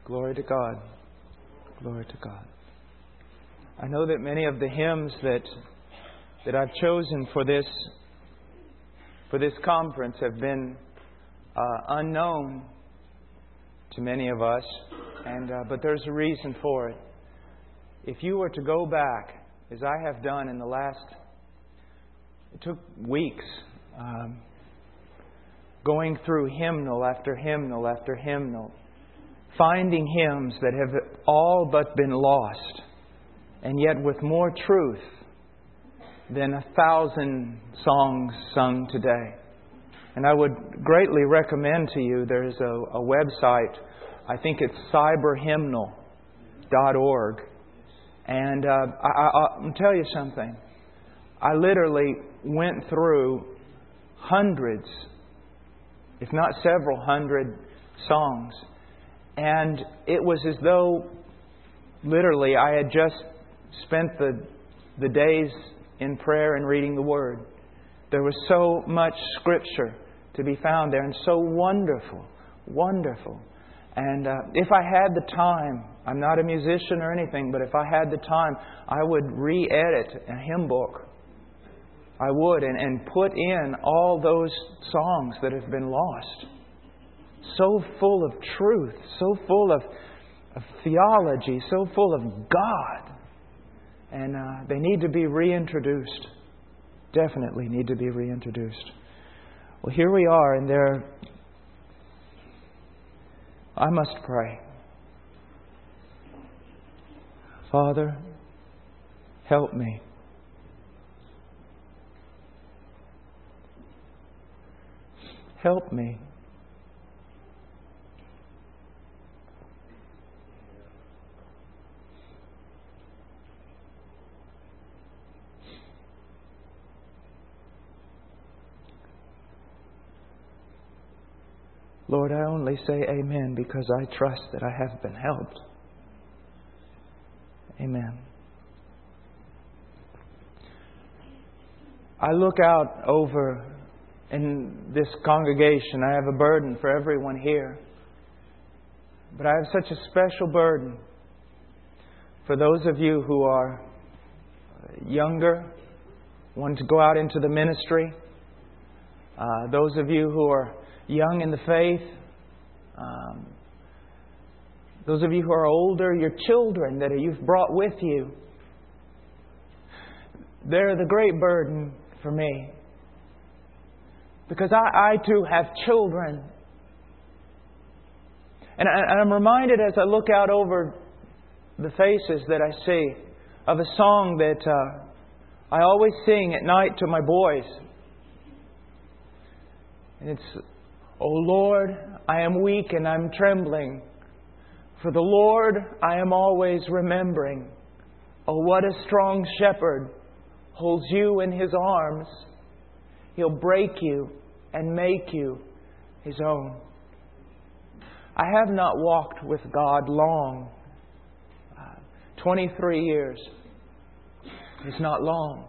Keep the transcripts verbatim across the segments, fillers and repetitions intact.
Glory to God. Glory to God. I know that many of the hymns that that I've chosen for this for this conference have been uh, unknown to many of us, and uh, but there's a reason for it. If you were to go back, as I have done in the last, it took weeks, um, going through hymnal after hymnal after hymnal, finding hymns that have all but been lost, and yet with more truth than a thousand songs sung today. And I would greatly recommend to you, there's a, a website, I think it's cyber hymnal dot org. And uh, I, I, I'll tell you something. I literally went through hundreds, if not several hundred songs. And it was as though literally I had just spent the the days in prayer and reading the Word. There was so much Scripture to be found there, and so wonderful, wonderful. And uh, if I had the time, I'm not a musician or anything, but if I had the time, I would re-edit a hymn book. I would, and, and put in all those songs that have been lost. So full of truth, so full of, of theology, so full of God. And uh, they need to be reintroduced. Definitely need to be reintroduced. Well, here we are, and there. I must pray. Father, help me. Help me. Lord, I only say amen because I trust that I have been helped. Amen. I look out over in this congregation. I have a burden for everyone here. But I have such a special burden for those of you who are younger, want to go out into the ministry. Uh, those of you who are young in the faith, um, those of you who are older, your children that you've brought with you. They're the great burden for me. Because I, I too have children. And, I, and I'm reminded as I look out over the faces that I see of a song that uh, I always sing at night to my boys. And it's, O Lord, I am weak and I'm trembling. For the Lord I am always remembering. Oh, what a strong shepherd holds you in His arms. He'll break you and make you His own. I have not walked with God long. Uh, twenty-three years is not long.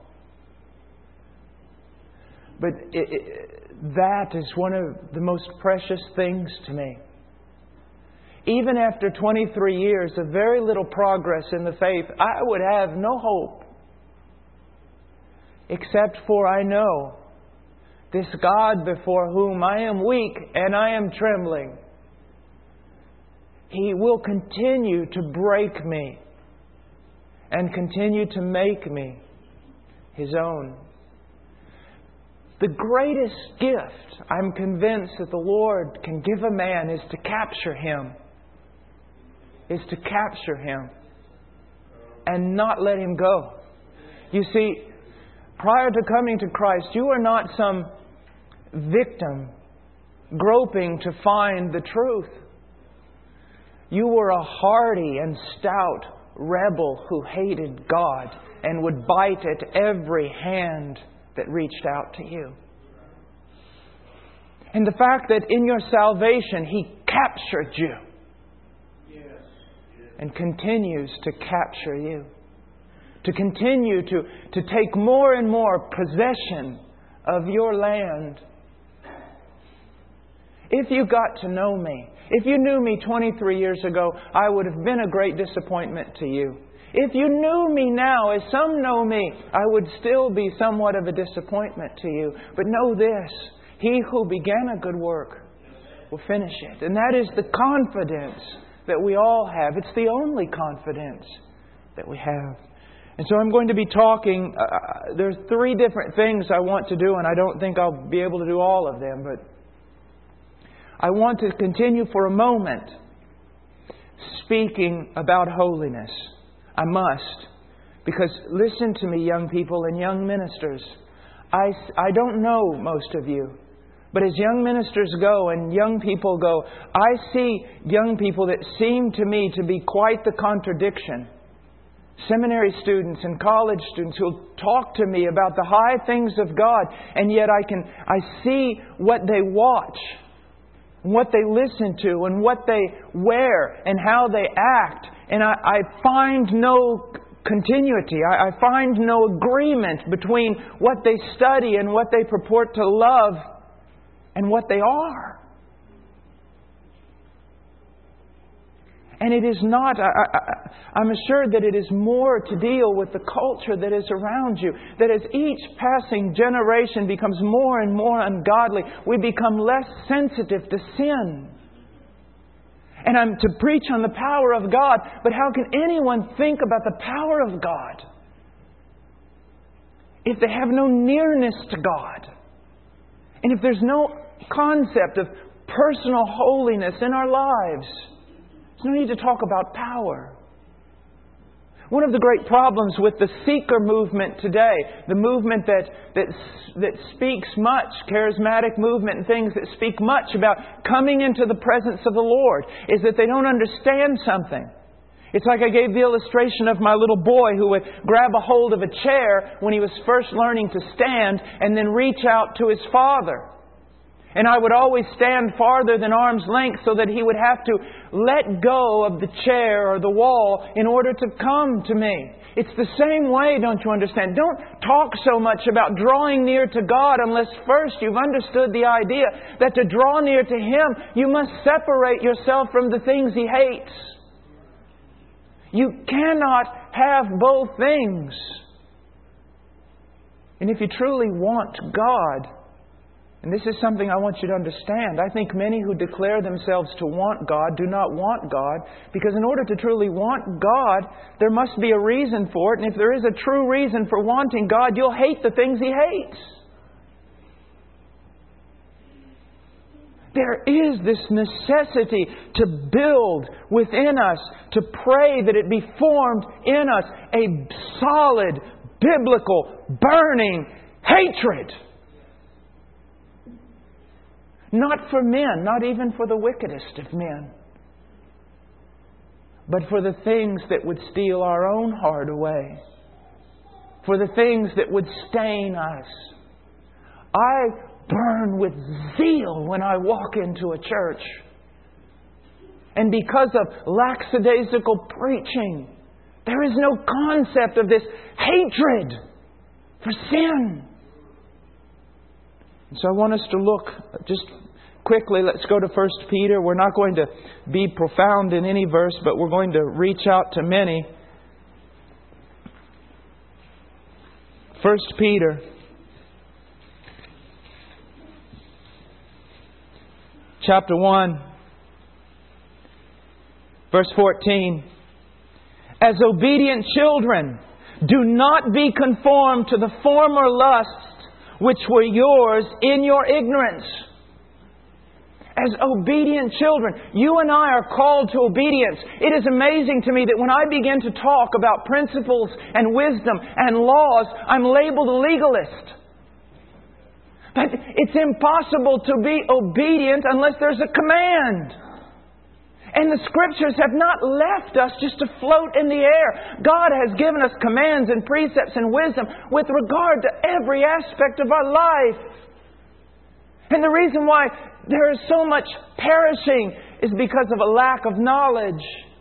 But it, it, that is one of the most precious things to me. Even after twenty-three years of very little progress in the faith, I would have no hope. Except for I know this God before whom I am weak and I am trembling. He will continue to break me and continue to make me His own. The greatest gift, I'm convinced, that the Lord can give a man is to capture him. Is to capture him. And not let him go. You see, prior to coming to Christ, you are not some victim groping to find the truth. You were a hardy and stout rebel who hated God and would bite at every hand that reached out to you. And the fact that in your salvation He captured you and continues to capture you, to continue to, to take more and more possession of your land. If you got to know me, if you knew me twenty-three years ago, I would have been a great disappointment to you. If you knew me now, as some know me, I would still be somewhat of a disappointment to you. But know this, He who began a good work will finish it. And that is the confidence that we all have. It's the only confidence that we have. And so I'm going to be talking, uh, there's three different things I want to do, and I don't think I'll be able to do all of them, but I want to continue for a moment speaking about holiness. I must. Because listen to me, young people and young ministers. I, I don't know most of you. But as young ministers go and young people go, I see young people that seem to me to be quite the contradiction. Seminary students and college students who talk to me about the high things of God, and yet I can I see what they watch, what they listen to, and what they wear, and how they act. And I, I find no continuity. I, I find no agreement between what they study and what they purport to love and what they are. And it is not, I, I, I'm assured that it is more to deal with the culture that is around you. That as each passing generation becomes more and more ungodly, we become less sensitive to sin. And I'm to preach on the power of God, but how can anyone think about the power of God if they have no nearness to God? And if there's no concept of personal holiness in our lives, there's no need to talk about power. One of the great problems with the seeker movement today, the movement that, that, that speaks much, charismatic movement and things that speak much about coming into the presence of the Lord, is that they don't understand something. It's like I gave the illustration of my little boy who would grab a hold of a chair when he was first learning to stand and then reach out to his father. And I would always stand farther than arm's length so that he would have to let go of the chair or the wall in order to come to me. It's the same way, don't you understand? Don't talk so much about drawing near to God unless first you've understood the idea that to draw near to Him, you must separate yourself from the things He hates. You cannot have both things. And if you truly want God, and this is something I want you to understand. I think many who declare themselves to want God do not want God, because in order to truly want God, there must be a reason for it. And if there is a true reason for wanting God, you'll hate the things He hates. There is this necessity to build within us, to pray that it be formed in us a solid, biblical, burning hatred. Not for men, not even for the wickedest of men, but for the things that would steal our own heart away, for the things that would stain us. I burn with zeal when I walk into a church. And because of lackadaisical preaching, there is no concept of this hatred for sin. So I want us to look just quickly. Let's go to First Peter. We're not going to be profound in any verse, but we're going to reach out to many. First Peter chapter one, verse fourteen. As obedient children, do not be conformed to the former lusts which were yours in your ignorance. As obedient children, you and I are called to obedience. It is amazing to me that when I begin to talk about principles and wisdom and laws, I'm labeled a legalist. But it's impossible to be obedient unless there's a command. And the Scriptures have not left us just to float in the air. God has given us commands and precepts and wisdom with regard to every aspect of our life. And the reason why there is so much perishing is because of a lack of knowledge.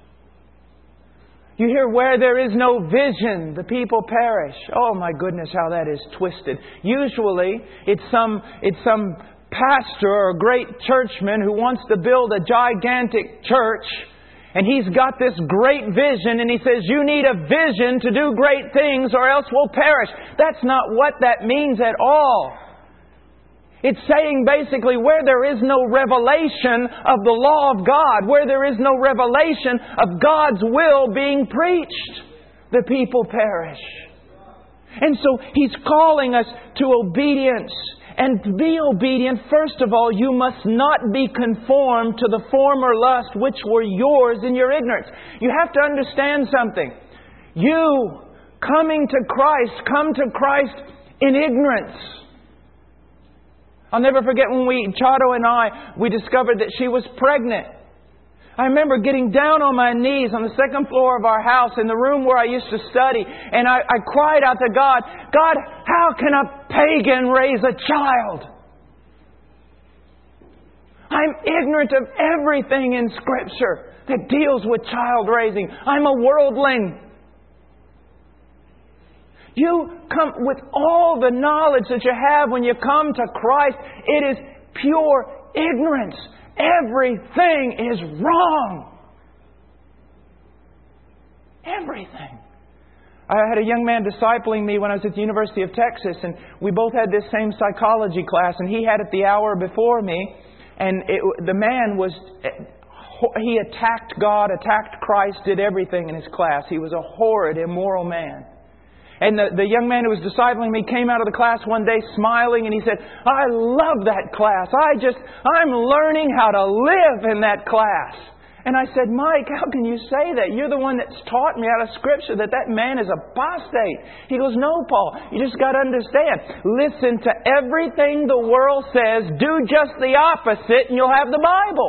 You hear, where there is no vision, the people perish. Oh my goodness, how that is twisted. Usually, it's some, it's some pastor or a great churchman who wants to build a gigantic church, and he's got this great vision, and he says, you need a vision to do great things or else we'll perish. That's not what that means at all. It's saying basically where there is no revelation of the law of God, where there is no revelation of God's will being preached, the people perish. And so He's calling us to obedience. And to be obedient, first of all, you must not be conformed to the former lust which were yours in your ignorance. You have to understand something. You coming to Christ, come to Christ in ignorance. I'll never forget when we, Chado and I, we discovered that she was pregnant. I remember getting down on my knees on the second floor of our house in the room where I used to study. And I, I cried out to God, God, how can a pagan raise a child? I'm ignorant of everything in Scripture that deals with child raising. I'm a worldling. You come with all the knowledge that you have when you come to Christ. It is pure ignorance. Everything is wrong. Everything. I had a young man discipling me when I was at the University of Texas, and we both had this same psychology class, and he had it the hour before me, and it, the man was, he attacked God, attacked Christ, did everything in his class. He was a horrid, immoral man. And the, the young man who was discipling me came out of the class one day smiling, and he said, I love that class. I just, I'm learning how to live in that class. And I said, Mike, how can you say that? You're the one that's taught me out of Scripture that that man is apostate. He goes, no, Paul, you just got to understand. Listen to everything the world says. Do just the opposite and you'll have the Bible.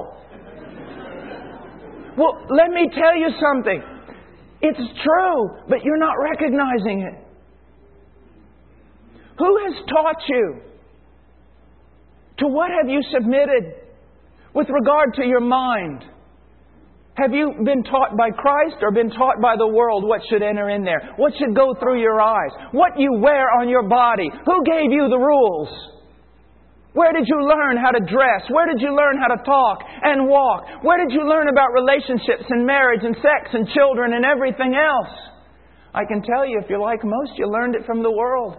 Well, let me tell you something. It's true, but you're not recognizing it. Who has taught you? To what have you submitted with regard to your mind? Have you been taught by Christ or been taught by the world what should enter in there? What should go through your eyes? What you wear on your body? Who gave you the rules? Where did you learn how to dress? Where did you learn how to talk and walk? Where did you learn about relationships and marriage and sex and children and everything else? I can tell you, if you're like most, you learned it from the world.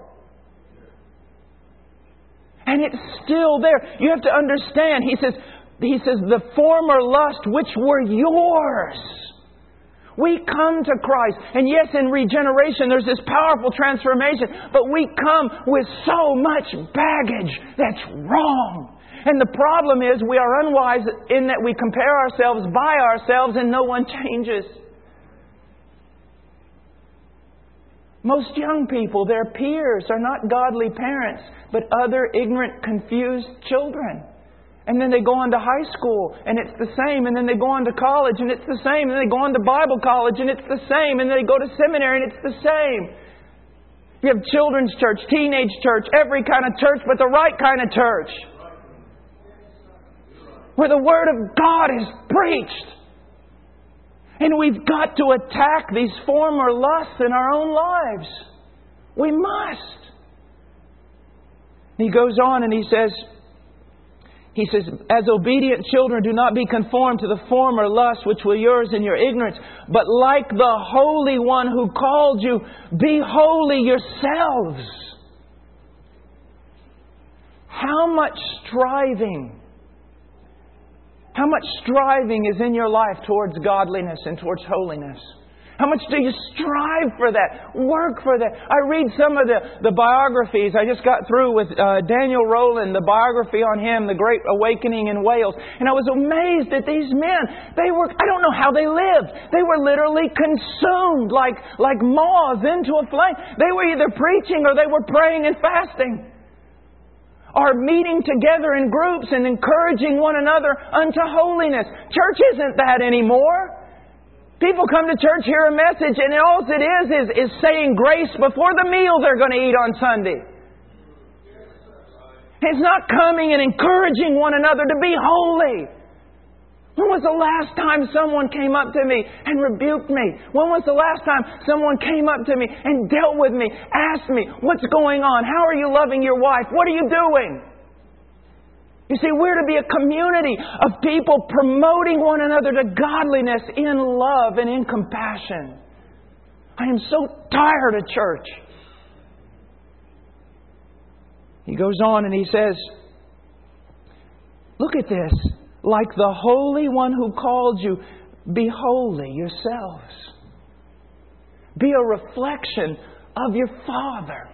And it's still there. You have to understand, he says, he says, the former lust which were yours. We come to Christ. And yes, in regeneration, there's this powerful transformation. But we come with so much baggage that's wrong. And the problem is we are unwise in that we compare ourselves by ourselves and no one changes. Most young people, their peers, are not godly parents, but other ignorant, confused children. And then they go on to high school, and it's the same. And then they go on to college, and it's the same. And then they go on to Bible college, and it's the same. And then they go to seminary, and it's the same. You have children's church, teenage church, every kind of church, but the right kind of church. Where the Word of God is preached. And we've got to attack these former lusts in our own lives. We must. And he goes on and he says, He says, as obedient children, do not be conformed to the former lusts which were yours in your ignorance, but like the Holy One who called you, be holy yourselves. How much striving, how much striving is in your life towards godliness and towards holiness? How much do you strive for that? Work for that. I read some of the, the biographies. I just got through with uh, Daniel Rowland, the biography on him, The Great Awakening in Wales. And I was amazed at these men. They were, I don't know how they lived. They were literally consumed like, like moths into a flame. They were either preaching or they were praying and fasting. Or meeting together in groups and encouraging one another unto holiness. Church isn't that anymore. People come to church, hear a message, and all it is is, is saying grace before the meal they're going to eat on Sunday. It's not coming and encouraging one another to be holy. When was the last time someone came up to me and rebuked me? When was the last time someone came up to me and dealt with me, asked me, what's going on? How are you loving your wife? What are you doing? You see, we're to be a community of people promoting one another to godliness in love and in compassion. I am so tired of church. He goes on and he says, look at this. Like the Holy One who called you, be holy yourselves. Be a reflection of your Father.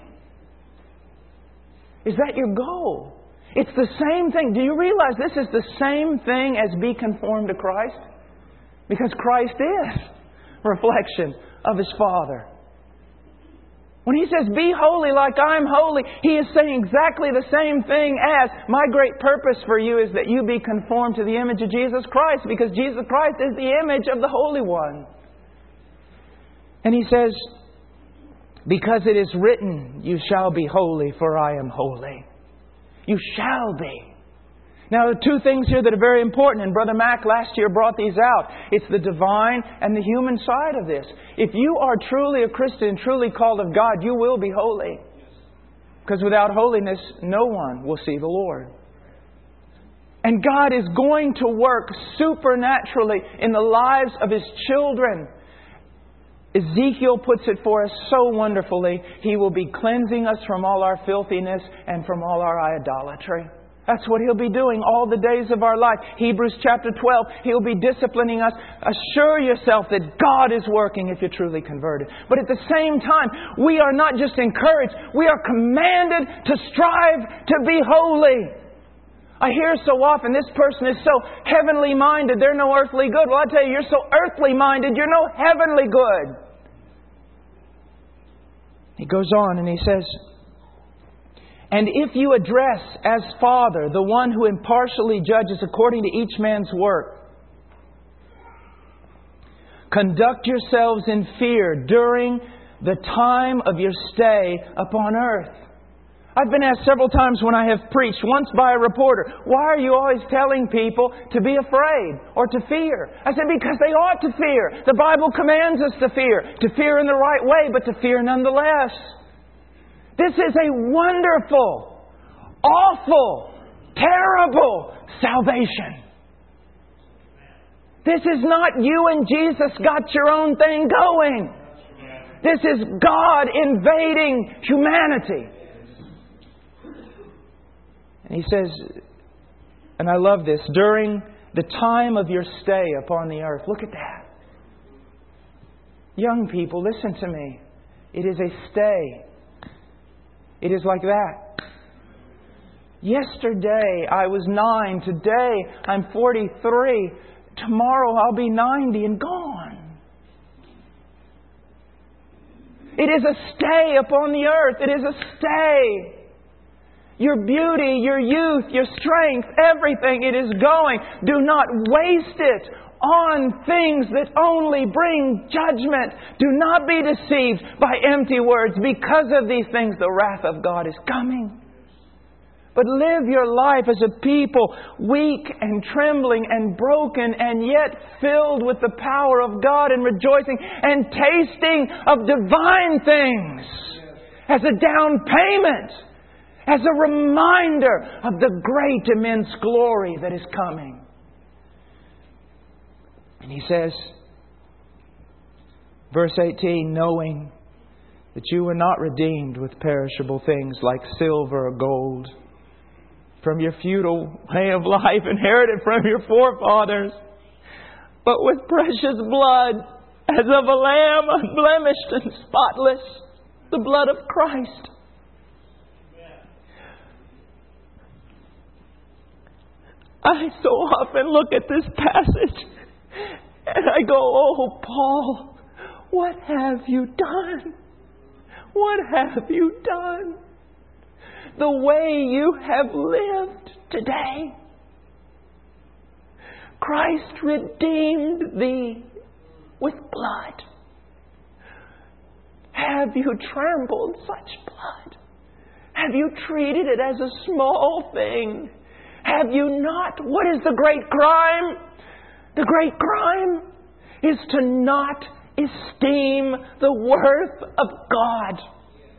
Is that your goal? It's the same thing. Do you realize this is the same thing as be conformed to Christ? Because Christ is a reflection of His Father. When He says, be holy like I'm holy, He is saying exactly the same thing as, my great purpose for you is that you be conformed to the image of Jesus Christ, because Jesus Christ is the image of the Holy One. And He says, because it is written, you shall be holy, for I am holy. You shall be. Now, there are two things here that are very important, and Brother Mack last year brought these out. It's the divine and the human side of this. If you are truly a Christian, truly called of God, you will be holy. Because without holiness, no one will see the Lord. And God is going to work supernaturally in the lives of His children. Ezekiel puts it for us so wonderfully. He will be cleansing us from all our filthiness and from all our idolatry. That's what He'll be doing all the days of our life. Hebrews chapter twelve, He'll be disciplining us. Assure yourself that God is working if you're truly converted. But at the same time, we are not just encouraged, we are commanded to strive to be holy. I hear so often, this person is so heavenly minded, they're no earthly good. Well, I tell you, you're so earthly minded, you're no heavenly good. He goes on and he says, and if you address as Father the one who impartially judges according to each man's work, conduct yourselves in fear during the time of your stay upon earth. I've been asked several times when I have preached, once by a reporter, why are you always telling people to be afraid or to fear? I said, because they ought to fear. The Bible commands us to fear. To fear in the right way, but to fear nonetheless. This is a wonderful, awful, terrible salvation. This is not you and Jesus got your own thing going. This is God invading humanity. And He says, and I love this, during the time of your stay upon the earth. Look at that. Young people, listen to me. It is a stay. It is like that. Yesterday I was nine. Today I'm forty-three. Tomorrow I'll be ninety and gone. It is a stay upon the earth. It is a stay. Your beauty, your youth, your strength, everything, it is going. Do not waste it on things that only bring judgment. Do not be deceived by empty words. Because of these things, the wrath of God is coming. But live your life as a people, weak and trembling and broken, and yet filled with the power of God and rejoicing and tasting of divine things as a down payment, as a reminder of the great immense glory that is coming. And He says, verse eighteen, knowing that you were not redeemed with perishable things like silver or gold from your feudal way of life inherited from your forefathers, but with precious blood as of a lamb unblemished and spotless, the blood of Christ. I so often look at this passage and I go, oh, Paul, what have you done? What have you done? The way you have lived today. Christ redeemed thee with blood. Have you trampled such blood? Have you treated it as a small thing? Have you not? What is the great crime? The great crime is to not esteem the worth of God.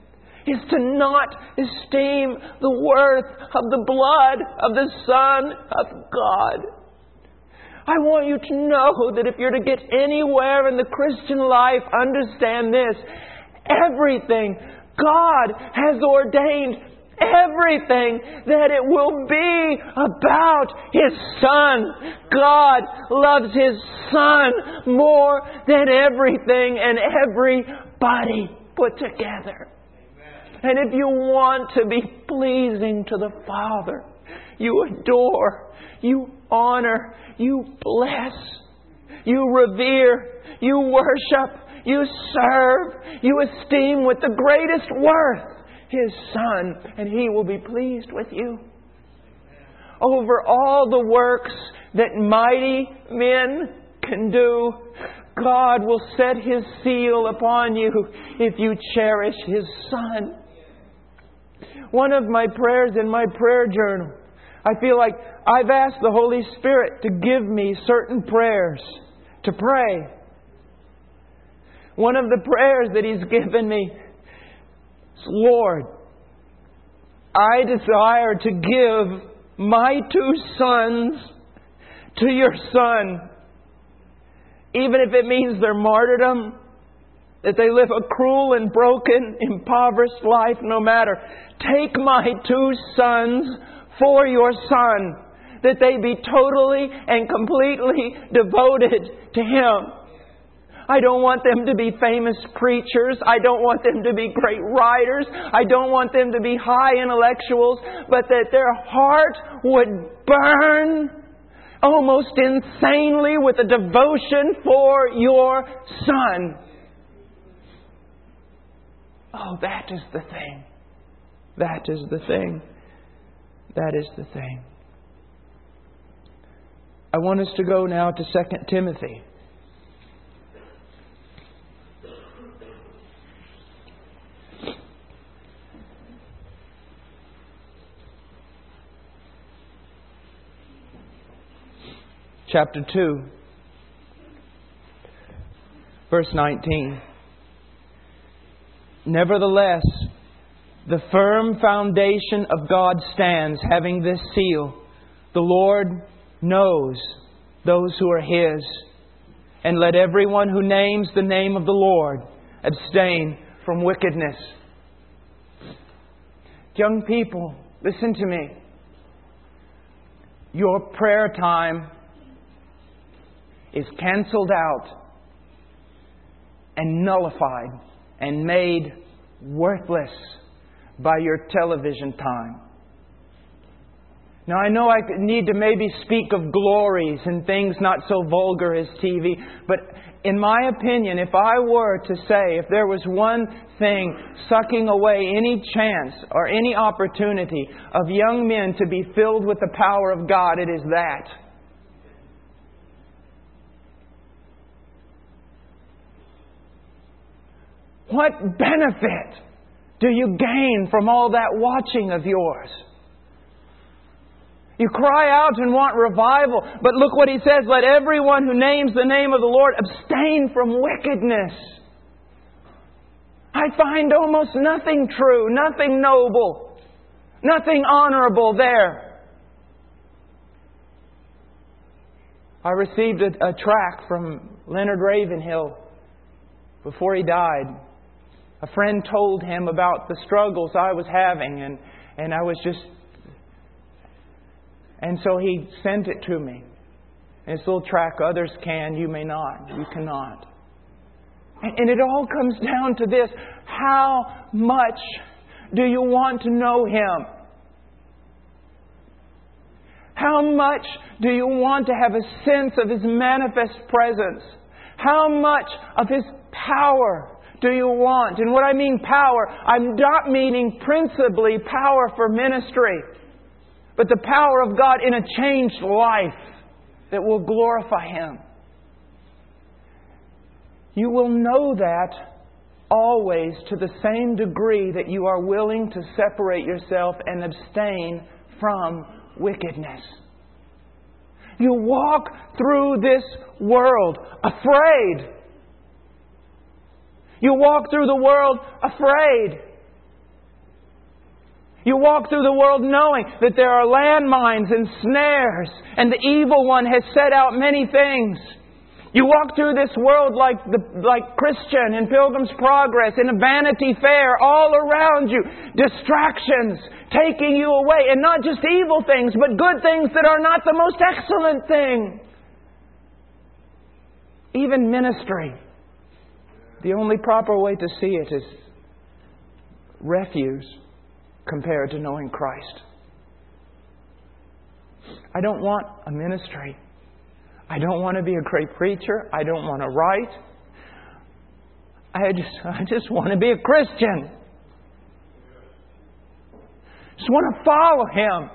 is to not esteem the worth of the blood of the Son of God. I want you to know that if you're to get anywhere in the Christian life, understand this. Everything God has ordained, everything that it will be about His Son. God loves His Son more than everything and everybody put together. And if you want to be pleasing to the Father, you adore, you honor, you bless, you revere, you worship, you serve, you esteem with the greatest worth His Son, and He will be pleased with you. Over all the works that mighty men can do, God will set His seal upon you if you cherish His Son. One of my prayers in my prayer journal, I feel like I've asked the Holy Spirit to give me certain prayers to pray. One of the prayers that He's given me is, Lord, I desire to give my two sons to Your Son. Even if it means their martyrdom, that they live a cruel and broken, impoverished life, no matter. Take my two sons for Your Son, that they be totally and completely devoted to Him. I don't want them to be famous preachers. I don't want them to be great writers. I don't want them to be high intellectuals, but that their heart would burn almost insanely with a devotion for Your Son. Oh, that is the thing. That is the thing. That is the thing. I want us to go now to Second Timothy. Chapter two, verse nineteen. Nevertheless, the firm foundation of God stands, having this seal: the Lord knows those who are His. And let everyone who names the name of the Lord abstain from wickedness. Young people, listen to me. Your prayer time is canceled out and nullified and made worthless by your television time. Now, I know I need to maybe speak of glories and things not so vulgar as T V, but in my opinion, if I were to say, if there was one thing sucking away any chance or any opportunity of young men to be filled with the power of God, it is that. What benefit do you gain from all that watching of yours? You cry out and want revival, but look what He says: let everyone who names the name of the Lord abstain from wickedness. I find almost nothing true, nothing noble, nothing honorable there. I received a, a tract from Leonard Ravenhill before he died. A friend told him about the struggles I was having, and, and I was just... And so he sent it to me. And this little tract, others can, you may not. You cannot. And, and it all comes down to this: how much do you want to know Him? How much do you want to have a sense of His manifest presence? How much of His power do you want? And what I mean power, I'm not meaning principally power for ministry, but the power of God in a changed life that will glorify Him. You will know that always to the same degree that you are willing to separate yourself and abstain from wickedness. You walk through this world afraid. You walk through the world afraid. You walk through the world knowing that there are landmines and snares, and the evil one has set out many things. You walk through this world like the like Christian in Pilgrim's Progress, in a Vanity Fair, all around you. Distractions taking you away. And not just evil things, but good things that are not the most excellent thing. Even ministry. The only proper way to see it is refuse compared to knowing Christ. I don't want a ministry. I don't want to be a great preacher. I don't want to write. I just, I just want to be a Christian. Just want to follow Him.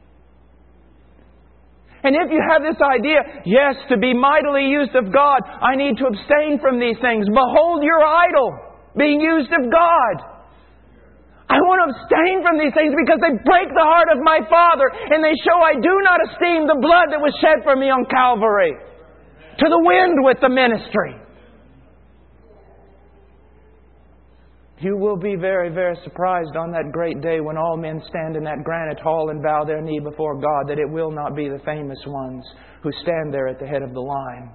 And if you have this idea, yes, to be mightily used of God, I need to abstain from these things. Behold your idol being used of God. I want to abstain from these things because they break the heart of my Father and they show I do not esteem the blood that was shed for me on Calvary. To the wind with the ministry. You will be very, very surprised on that great day when all men stand in that granite hall and bow their knee before God, that it will not be the famous ones who stand there at the head of the line.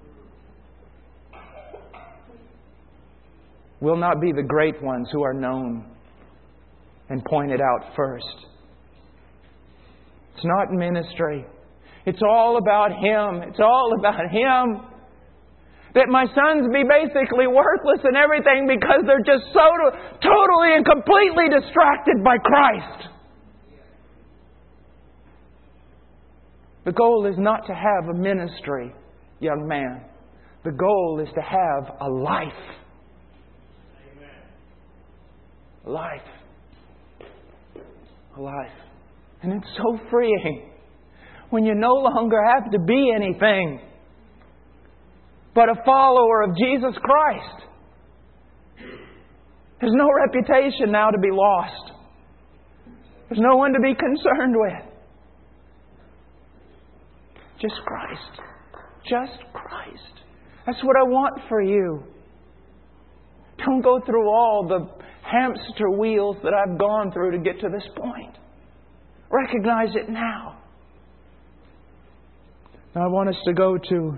Will not be the great ones who are known and pointed out first. It's not ministry. It's all about Him. It's all about Him. That my sons be basically worthless and everything because they're just so totally and completely distracted by Christ. The goal is not to have a ministry, young man. The goal is to have a life. A life. A life. And it's so freeing when you no longer have to be anything but a follower of Jesus Christ. There's no reputation now to be lost. There's no one to be concerned with. Just Christ. Just Christ. That's what I want for you. Don't go through all the hamster wheels that I've gone through to get to this point. Recognize it now. Now I want us to go to...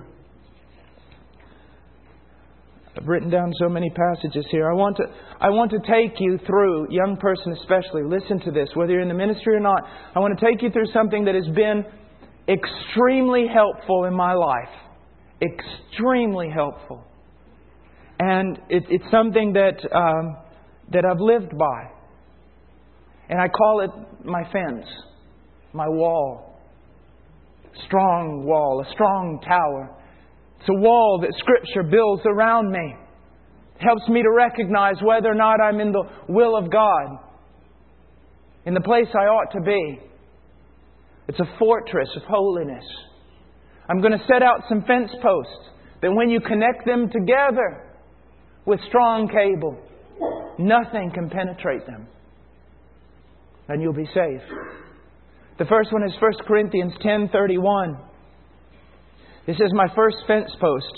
I've written down so many passages here. I want to I want to take you through, young person especially, listen to this, whether you're in the ministry or not. I want to take you through something that has been extremely helpful in my life. Extremely helpful. And it, it's something that um, that I've lived by. And I call it my fence, my wall. Strong wall, a strong tower. It's a wall that Scripture builds around me. It helps me to recognize whether or not I'm in the will of God, in the place I ought to be. It's a fortress of holiness. I'm going to set out some fence posts that when you connect them together with strong cable, nothing can penetrate them. And you'll be safe. The first one is First Corinthians ten thirty-one. This is my first fence post.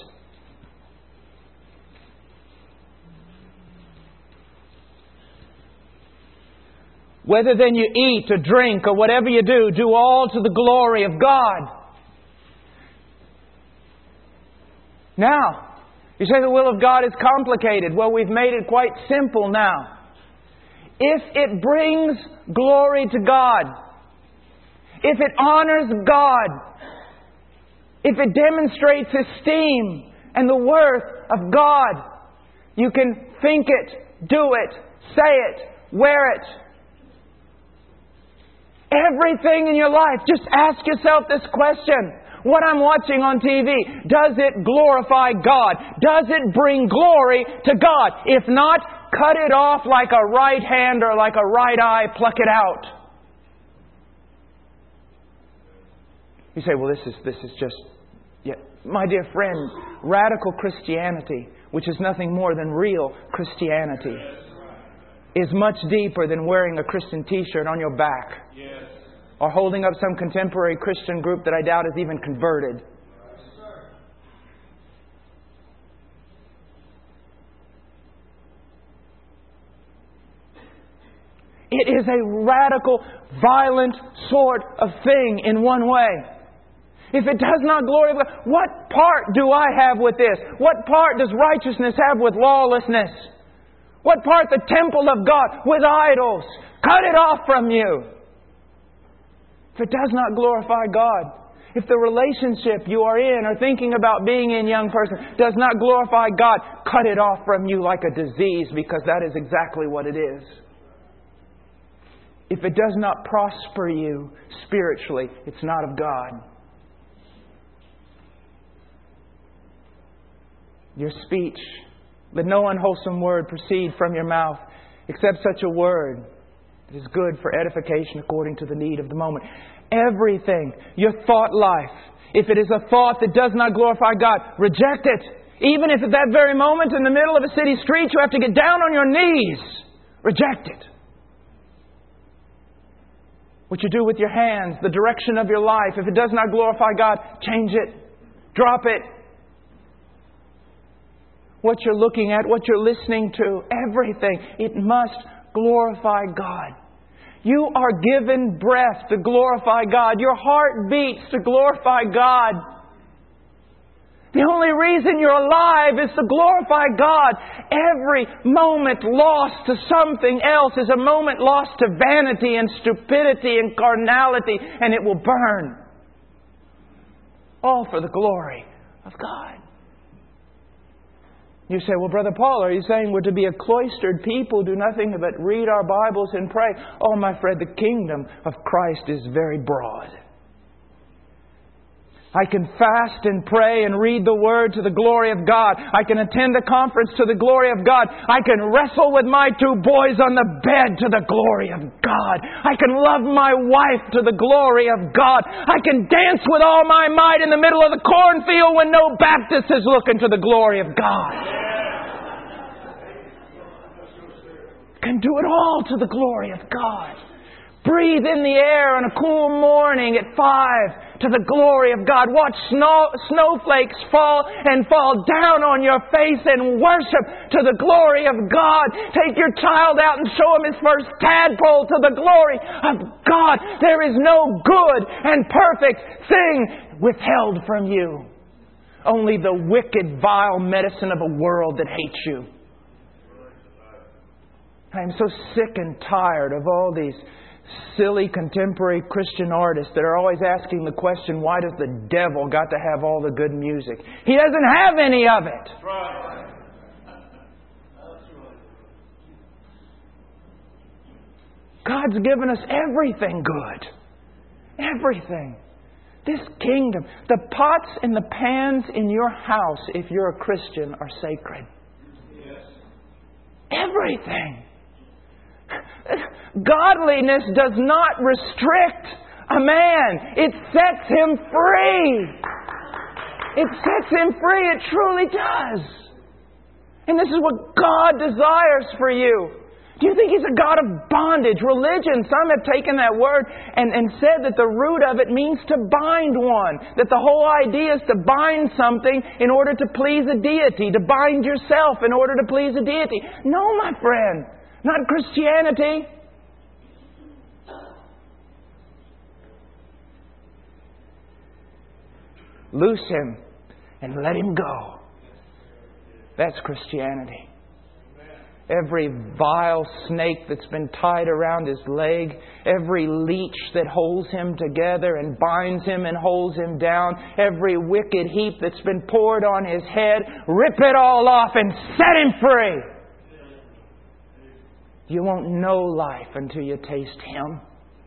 Whether then you eat or drink or whatever you do, do all to the glory of God. Now, you say the will of God is complicated. Well, we've made it quite simple now. If it brings glory to God, if it honors God, if it demonstrates esteem and the worth of God, you can think it, do it, say it, wear it. Everything in your life, just ask yourself this question. What I'm watching on T V, does it glorify God? Does it bring glory to God? If not, cut it off like a right hand or like a right eye, pluck it out. You say, well, this is this is just... Yeah. My dear friend, radical Christianity, which is nothing more than real Christianity, is much deeper than wearing a Christian t-shirt on your back. Yes. Or holding up some contemporary Christian group that I doubt is even converted. it is a radical, violent sort of thing in one way. If it does not glorify God, what part do I have with this? What part does righteousness have with lawlessness? What part the temple of God with idols? Cut it off from you. If it does not glorify God, if the relationship you are in or thinking about being in, young person, does not glorify God, cut it off from you like a disease, because that is exactly what it is. If it does not prosper you spiritually, it's not of God. Your speech, let no unwholesome word proceed from your mouth, except such a word that is good for edification according to the need of the moment. Everything, your thought life, if it is a thought that does not glorify God, reject it. Even if at that very moment in the middle of a city street you have to get down on your knees, reject it. What you do with your hands, the direction of your life, if it does not glorify God, change it. Drop it. What you're looking at, what you're listening to, everything, it must glorify God. You are given breath to glorify God. Your heart beats to glorify God. The only reason you're alive is to glorify God. Every moment lost to something else is a moment lost to vanity and stupidity and carnality, and it will burn. All for the glory of God. You say, well, Brother Paul, are you saying we're to be a cloistered people, do nothing but read our Bibles and pray? Oh, my friend, the kingdom of Christ is very broad. I can fast and pray and read the Word to the glory of God. I can attend a conference to the glory of God. I can wrestle with my two boys on the bed to the glory of God. I can love my wife to the glory of God. I can dance with all my might in the middle of the cornfield when no Baptist is looking to the glory of God. I can do it all to the glory of God. Breathe in the air on a cool morning at five to the glory of God. Watch snow, snowflakes fall and fall down on your face and worship to the glory of God. Take your child out and show him his first tadpole to the glory of God. There is no good and perfect thing withheld from you. Only the wicked, vile medicine of a world that hates you. I am so sick and tired of all these silly contemporary Christian artists that are always asking the question, why does the devil got to have all the good music? He doesn't have any of it. Right. God's given us everything good. Everything. This kingdom, the pots and the pans in your house, if you're a Christian, are sacred. Yes. Everything. Godliness does not restrict a man. It sets him free. It sets him free. It truly does. And this is what God desires for you. Do you think He's a God of bondage? Religion, some have taken that word and, and said that the root of it means to bind one. That the whole idea is to bind something in order to please a deity. To bind yourself in order to please a deity. No, my friend. Not Christianity. Loose him and let him go. That's Christianity. Every vile snake that's been tied around his leg, every leech that holds him together and binds him and holds him down, every wicked heap that's been poured on his head, rip it all off and set him free. You won't know life until you taste Him.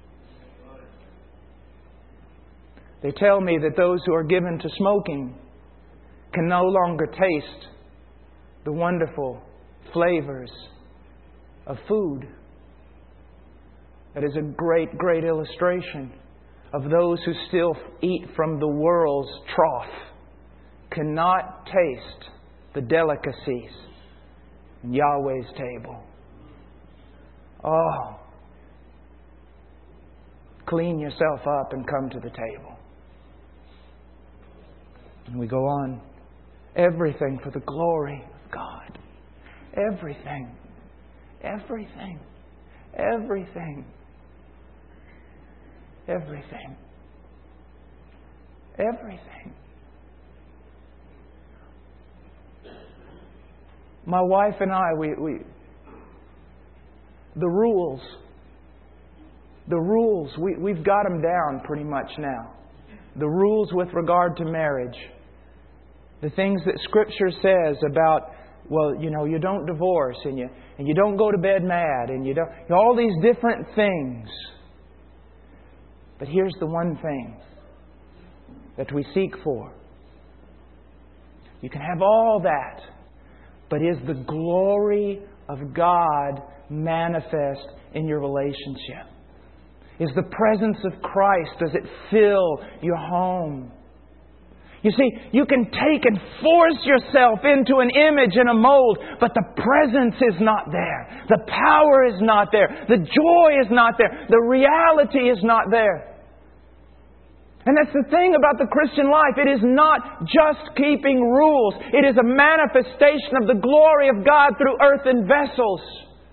They tell me that those who are given to smoking can no longer taste the wonderful flavors of food. That is a great, great illustration of those who still eat from the world's trough. Cannot taste the delicacies in Yahweh's table. Oh, clean yourself up and come to the table. And we go on. Everything for the glory of God. Everything. Everything. everything. Everything. Everything. My wife and I, we, we the rules, the rules, we, we've got them down pretty much now. The rules with regard to marriage. The things that Scripture says about, well, you know, you don't divorce and you and you don't go to bed mad and you don't, you know, all these different things. But here's the one thing that we seek for. You can have all that, but is the glory of God manifest in your relationship? Is the presence of Christ, does it fill your home? You see, you can take and force yourself into an image and a mold, but the presence is not there. The power is not there. The joy is not there. The reality is not there. And that's the thing about the Christian life. It is not just keeping rules. It is a manifestation of the glory of God through earthen vessels.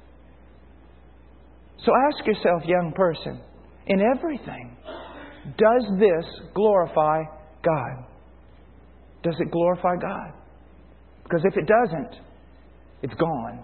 So ask yourself, young person, in everything, does this glorify God? Does it glorify God? Because if it doesn't, it's gone.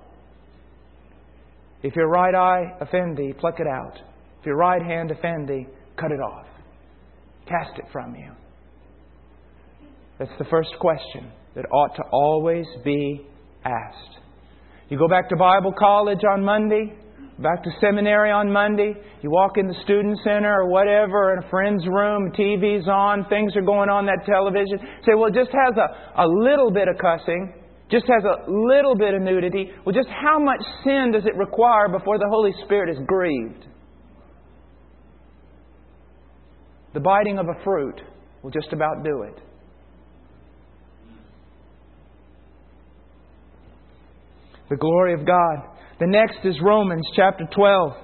If your right eye offend thee, pluck it out. If your right hand offend thee, cut it off. Cast it from you. That's the first question that ought to always be asked. You go back to Bible college on Monday, back to seminary on Monday, you walk in the student center or whatever, in a friend's room, T V's on, things are going on that television. Say, well, it just has a, a little bit of cussing, just has a little bit of nudity. Well, just how much sin does it require before the Holy Spirit is grieved? The biting of a fruit will just about do it. The glory of God. The next is Romans chapter twelve.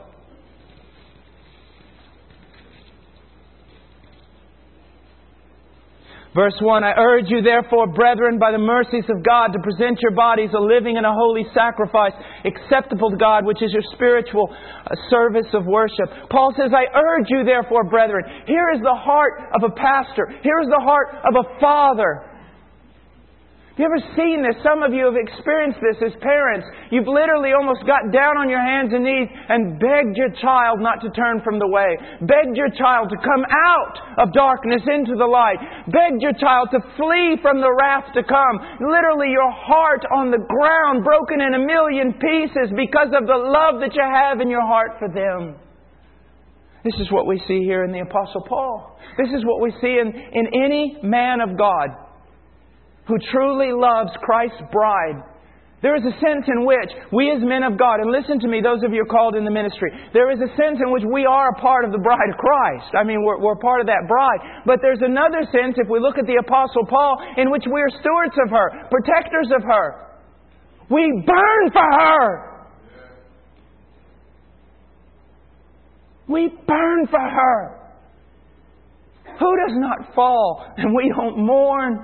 Verse one, I urge you therefore, brethren, by the mercies of God, to present your bodies a living and a holy sacrifice, acceptable to God, which is your spiritual service of worship. Paul says, I urge you therefore, brethren. Here is the heart of a pastor. Here is the heart of a father. Have you ever seen this? Some of you have experienced this as parents. You've literally almost got down on your hands and knees and begged your child not to turn from the way. Begged your child to come out of darkness into the light. Begged your child to flee from the wrath to come. Literally your heart on the ground, broken in a million pieces because of the love that you have in your heart for them. This is what we see here in the Apostle Paul. This is what we see in, in any man of God who truly loves Christ's bride. There is a sense in which we as men of God, and listen to me, those of you called in the ministry, there is a sense in which we are a part of the bride of Christ. I mean, we're, we're part of that bride. But there's another sense, if we look at the Apostle Paul, in which we are stewards of her, protectors of her. We burn for her. We burn for her. Who does not fall and we don't mourn?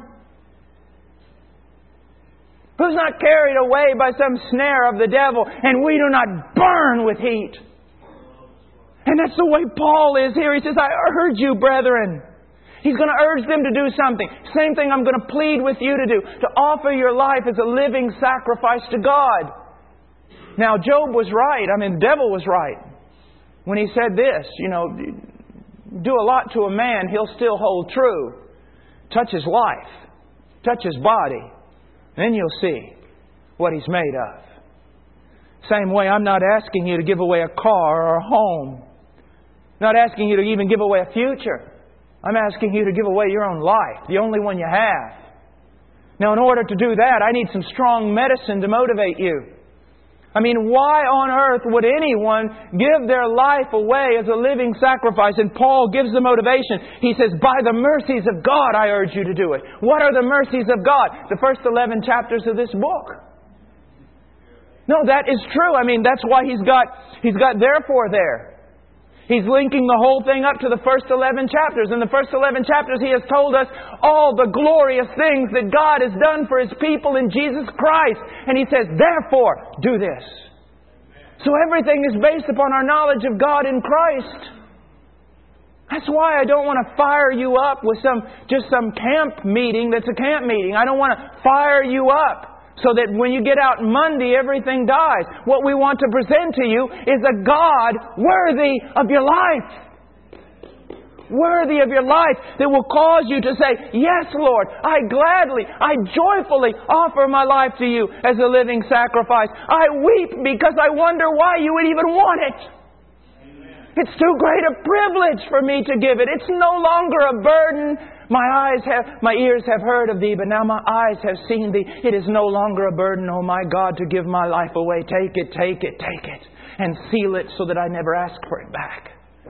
Who's not carried away by some snare of the devil and we do not burn with heat? And that's the way Paul is here. He says, I urge you, brethren. He's going to urge them to do something. Same thing I'm going to plead with you to do. To offer your life as a living sacrifice to God. Now, Job was right. I mean, the devil was right. When he said this, you know, do a lot to a man, he'll still hold true. Touch his life. Touch his body. Then you'll see what He's made of. Same way, I'm not asking you to give away a car or a home. Not asking you to even give away a future. I'm asking you to give away your own life, the only one you have. Now, in order to do that, I need some strong medicine to motivate you. I mean, why on earth would anyone give their life away as a living sacrifice? And Paul gives the motivation. He says, by the mercies of God, I urge you to do it. What are the mercies of God? The first eleven chapters of this book. No, that is true. I mean, that's why he's got, he's got therefore there. He's linking the whole thing up to the first eleven chapters. In the first eleven chapters, he has told us all the glorious things that God has done for His people in Jesus Christ. And he says, therefore, do this. So everything is based upon our knowledge of God in Christ. That's why I don't want to fire you up with some just some camp meeting that's a camp meeting. I don't want to fire you up so that when you get out Monday, everything dies. What we want to present to you is a God worthy of your life. Worthy of your life that will cause you to say, yes, Lord, I gladly, I joyfully offer my life to you as a living sacrifice. I weep because I wonder why you would even want it. It's too great a privilege for me to give it. It's no longer a burden. My eyes have, my ears have heard of Thee, but now my eyes have seen Thee. It is no longer a burden, oh my God, to give my life away. Take it, take it, take it, and seal it so that I never ask for it back.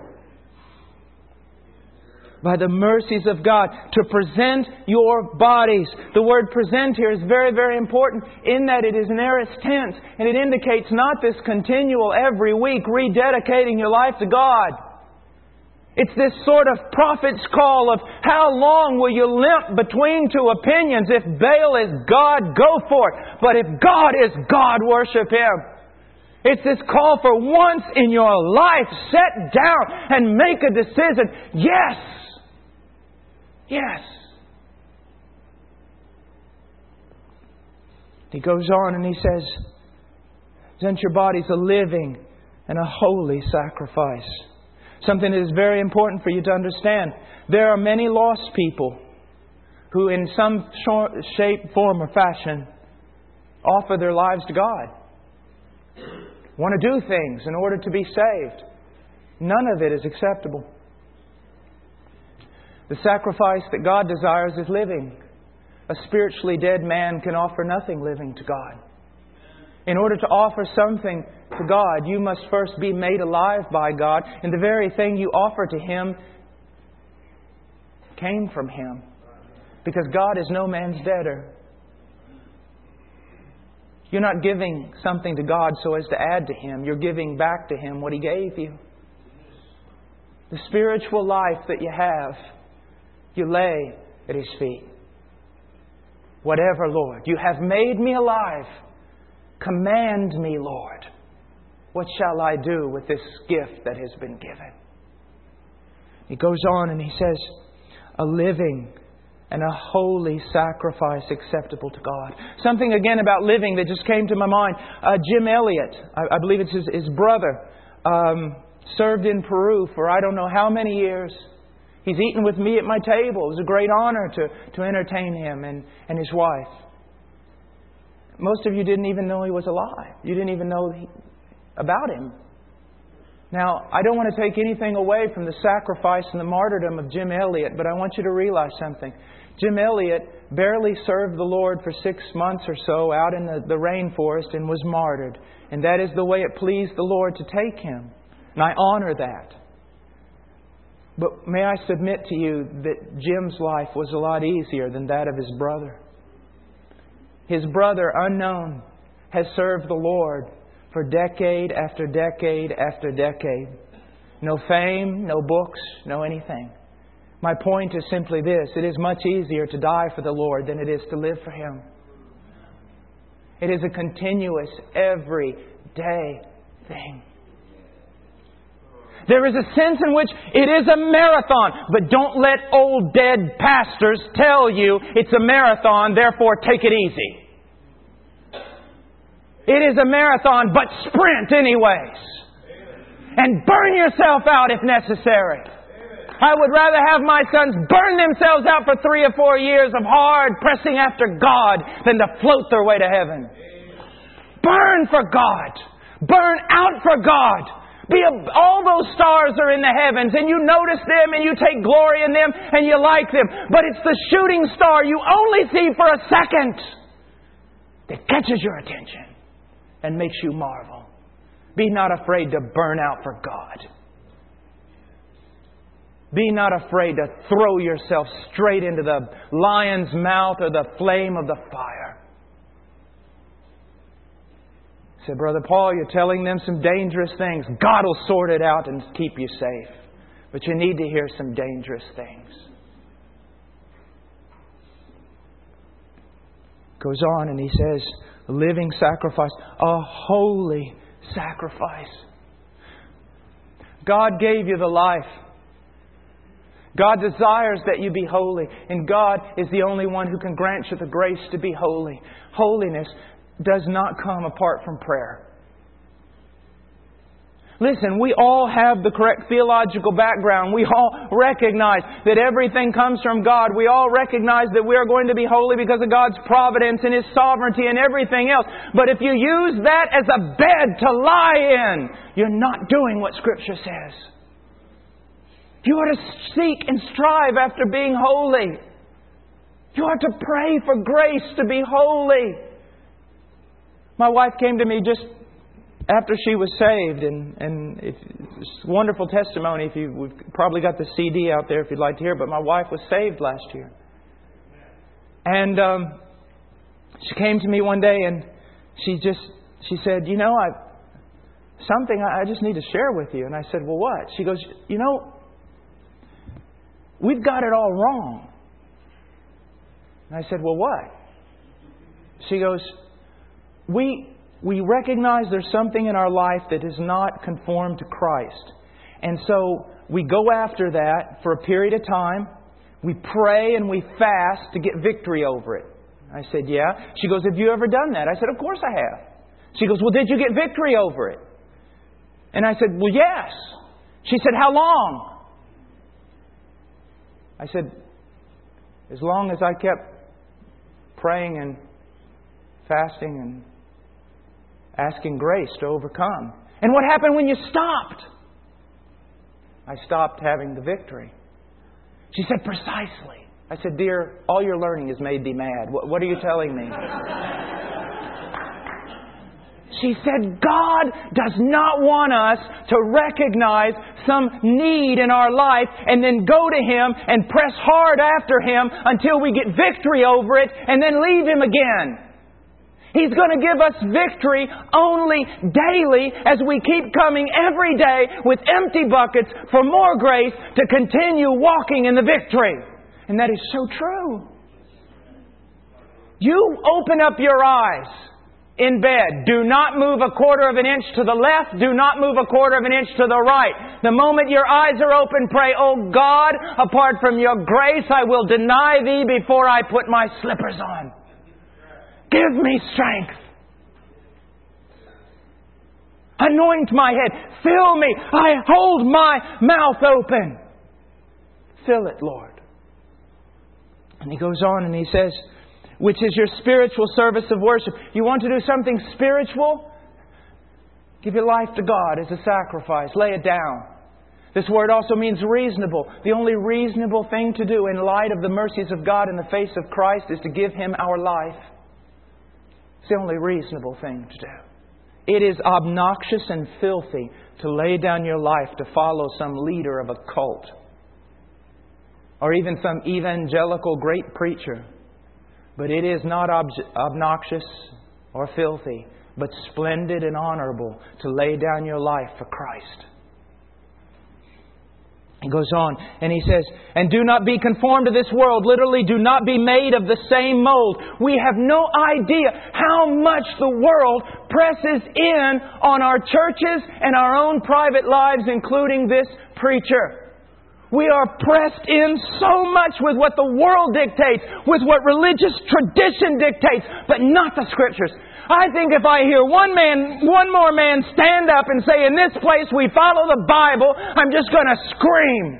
By the mercies of God, to present your bodies. The word present here is very, very important in that it is an aorist tense, and it indicates not this continual every week rededicating your life to God. It's this sort of prophet's call of how long will you limp between two opinions? If Baal is God, go for it. But if God is God, worship Him. It's this call for once in your life, sit down and make a decision. Yes! Yes. He goes on and he says, present your bodies a living and a holy sacrifice. Something that is very important for you to understand. There are many lost people who in some shape, form or fashion offer their lives to God. Want to do things in order to be saved. None of it is acceptable. The sacrifice that God desires is living. A spiritually dead man can offer nothing living to God. In order to offer something to God, you must first be made alive by God. And the very thing you offer to Him came from Him. Because God is no man's debtor. You're not giving something to God so as to add to Him. You're giving back to Him what He gave you. The spiritual life that you have, you lay at His feet. Whatever, Lord, you have made me alive. Command me, Lord. What shall I do with this gift that has been given? He goes on and he says, a living and a holy sacrifice acceptable to God. Something again about living that just came to my mind. Uh, Jim Elliot, I, I believe it's his, his brother, um, served in Peru for I don't know how many years. He's eaten with me at my table. It was a great honor to, to entertain him and, and his wife. Most of you didn't even know he was alive. You didn't even know he, about him. Now, I don't want to take anything away from the sacrifice and the martyrdom of Jim Elliot, but I want you to realize something. Jim Elliot barely served the Lord for six months or so out in the, the rainforest and was martyred. And that is the way it pleased the Lord to take him. And I honor that. But may I submit to you that Jim's life was a lot easier than that of his brother. His brother, unknown, has served the Lord for decade after decade after decade. No fame, no books, no anything. My point is simply this. It is much easier to die for the Lord than it is to live for Him. It is a continuous, everyday thing. There is a sense in which it is a marathon. But don't let old dead pastors tell you it's a marathon, therefore take it easy. It is a marathon, but sprint anyways. And burn yourself out if necessary. I would rather have my sons burn themselves out for three or four years of hard pressing after God than to float their way to heaven. Burn for God. Burn out for God. Be a, all those stars are in the heavens and you notice them and you take glory in them and you like them. But it's the shooting star you only see for a second that catches your attention and makes you marvel. Be not afraid to burn out for God. Be not afraid to throw yourself straight into the lion's mouth or the flame of the fire. Said, Brother Paul, you're telling them some dangerous things. God will sort it out and keep you safe. But you need to hear some dangerous things. Goes on and he says, a living sacrifice, a holy sacrifice. God gave you the life. God desires that you be holy. And God is the only one who can grant you the grace to be holy. Holiness does not come apart from prayer. Listen, we all have the correct theological background. We all recognize that everything comes from God. We all recognize that we are going to be holy because of God's providence and His sovereignty and everything else. But if you use that as a bed to lie in, you're not doing what Scripture says. You are to seek and strive after being holy. You are to pray for grace to be holy. My wife came to me just after she was saved, and, and it's a wonderful testimony. If you, we've probably got the C D out there if you'd like to hear it, but my wife was saved last year. And um, she came to me one day and she just, she said, you know, I something I, I just need to share with you. And I said, well, what? She goes, you know, we've got it all wrong. And I said, well, what? She goes, we... We recognize there's something in our life that is not conformed to Christ. And so we go after that for a period of time. We pray and we fast to get victory over it. I said, yeah. She goes, have you ever done that? I said, of course I have. She goes, well, did you get victory over it? And I said, well, yes. She said, how long? I said, as long as I kept praying and fasting and asking grace to overcome. And what happened when you stopped? I stopped having the victory. She said, precisely. I said, dear, all your learning has made me mad. What, what are you telling me? She said, God does not want us to recognize some need in our life and then go to Him and press hard after Him until we get victory over it and then leave Him again. He's going to give us victory only daily as we keep coming every day with empty buckets for more grace to continue walking in the victory. And that is so true. You open up your eyes in bed. Do not move a quarter of an inch to the left. Do not move a quarter of an inch to the right. The moment your eyes are open, pray, oh God, apart from your grace, I will deny Thee before I put my slippers on. Give me strength. Anoint my head. Fill me. I hold my mouth open. Fill it, Lord. And he goes on and he says, which is your spiritual service of worship. You want to do something spiritual? Give your life to God as a sacrifice. Lay it down. This word also means reasonable. The only reasonable thing to do in light of the mercies of God in the face of Christ is to give Him our life. It's the only reasonable thing to do. It is obnoxious and filthy to lay down your life to follow some leader of a cult or even some evangelical great preacher. But it is not ob- obnoxious or filthy, but splendid and honorable to lay down your life for Christ. He goes on and he says, and do not be conformed to this world. Literally, do not be made of the same mold. We have no idea how much the world presses in on our churches and our own private lives, including this preacher. We are pressed in so much with what the world dictates, with what religious tradition dictates, but not the Scriptures. I think if I hear one man, one more man stand up and say, in this place we follow the Bible, I'm just going to scream.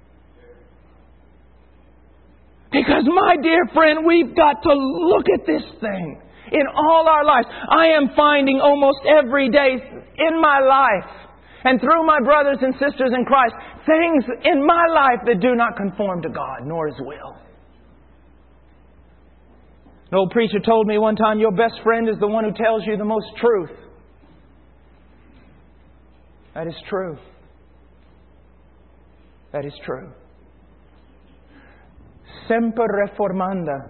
Because my dear friend, we've got to look at this thing in all our lives. I am finding almost every day in my life and through my brothers and sisters in Christ, things in my life that do not conform to God nor His will. An old preacher told me one time, your best friend is the one who tells you the most truth. That is true. That is true. Semper reformanda.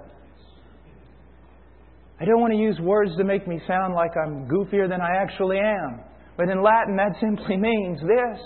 I don't want to use words to make me sound like I'm goofier than I actually am. But in Latin, that simply means this.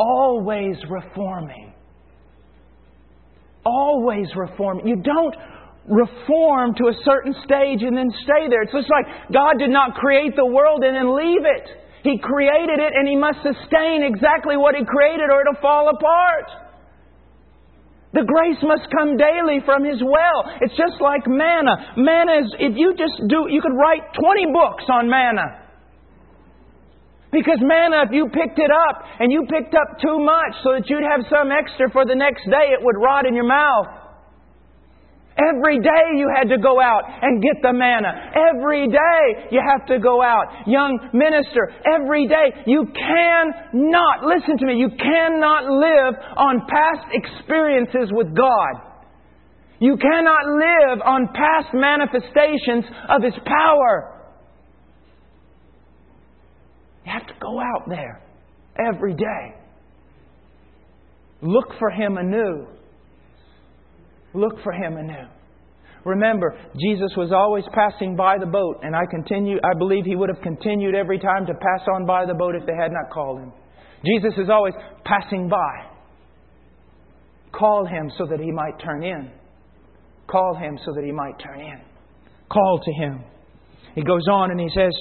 Always reforming. Always reforming. You don't reform to a certain stage and then stay there. It's just like God did not create the world and then leave it. He created it and He must sustain exactly what He created or it'll fall apart. The grace must come daily from His well. It's just like manna. Manna is, if you just do, you could write twenty books on manna. Because manna, if you picked it up and you picked up too much so that you'd have some extra for the next day, it would rot in your mouth. Every day you had to go out and get the manna. Every day you have to go out. Young minister, every day you cannot, listen to me, you cannot live on past experiences with God. You cannot live on past manifestations of His power. You have to go out there every day. Look for Him anew. Look for Him anew. Remember, Jesus was always passing by the boat, and I continue. I believe He would have continued every time to pass on by the boat if they had not called Him. Jesus is always passing by. Call Him so that He might turn in. Call Him so that He might turn in. Call to Him. He goes on and He says,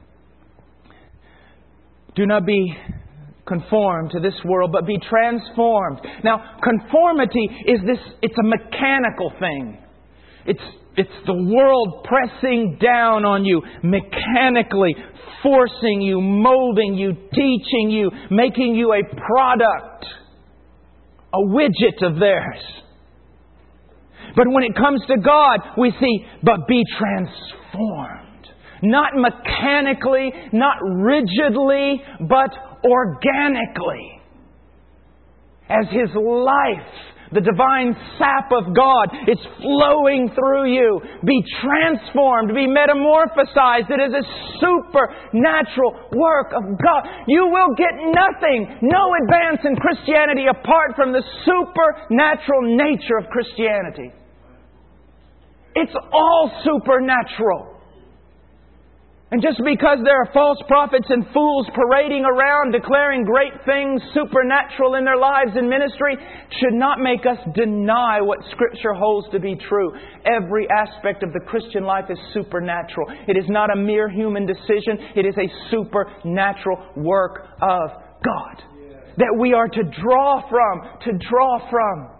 do not be conformed to this world, but be transformed. Now, conformity is this, it's a mechanical thing. It's, it's the world pressing down on you, mechanically forcing you, molding you, teaching you, making you a product, a widget of theirs. But when it comes to God, we see, but be transformed. Not mechanically, not rigidly, but organically. As His life, the divine sap of God, is flowing through you. Be transformed, be metamorphosized. It is a supernatural work of God. You will get nothing, no advance in Christianity apart from the supernatural nature of Christianity. It's all supernatural. And just because there are false prophets and fools parading around declaring great things supernatural in their lives and ministry should not make us deny what Scripture holds to be true. Every aspect of the Christian life is supernatural. It is not a mere human decision. It is a supernatural work of God that we are to draw from, to draw from.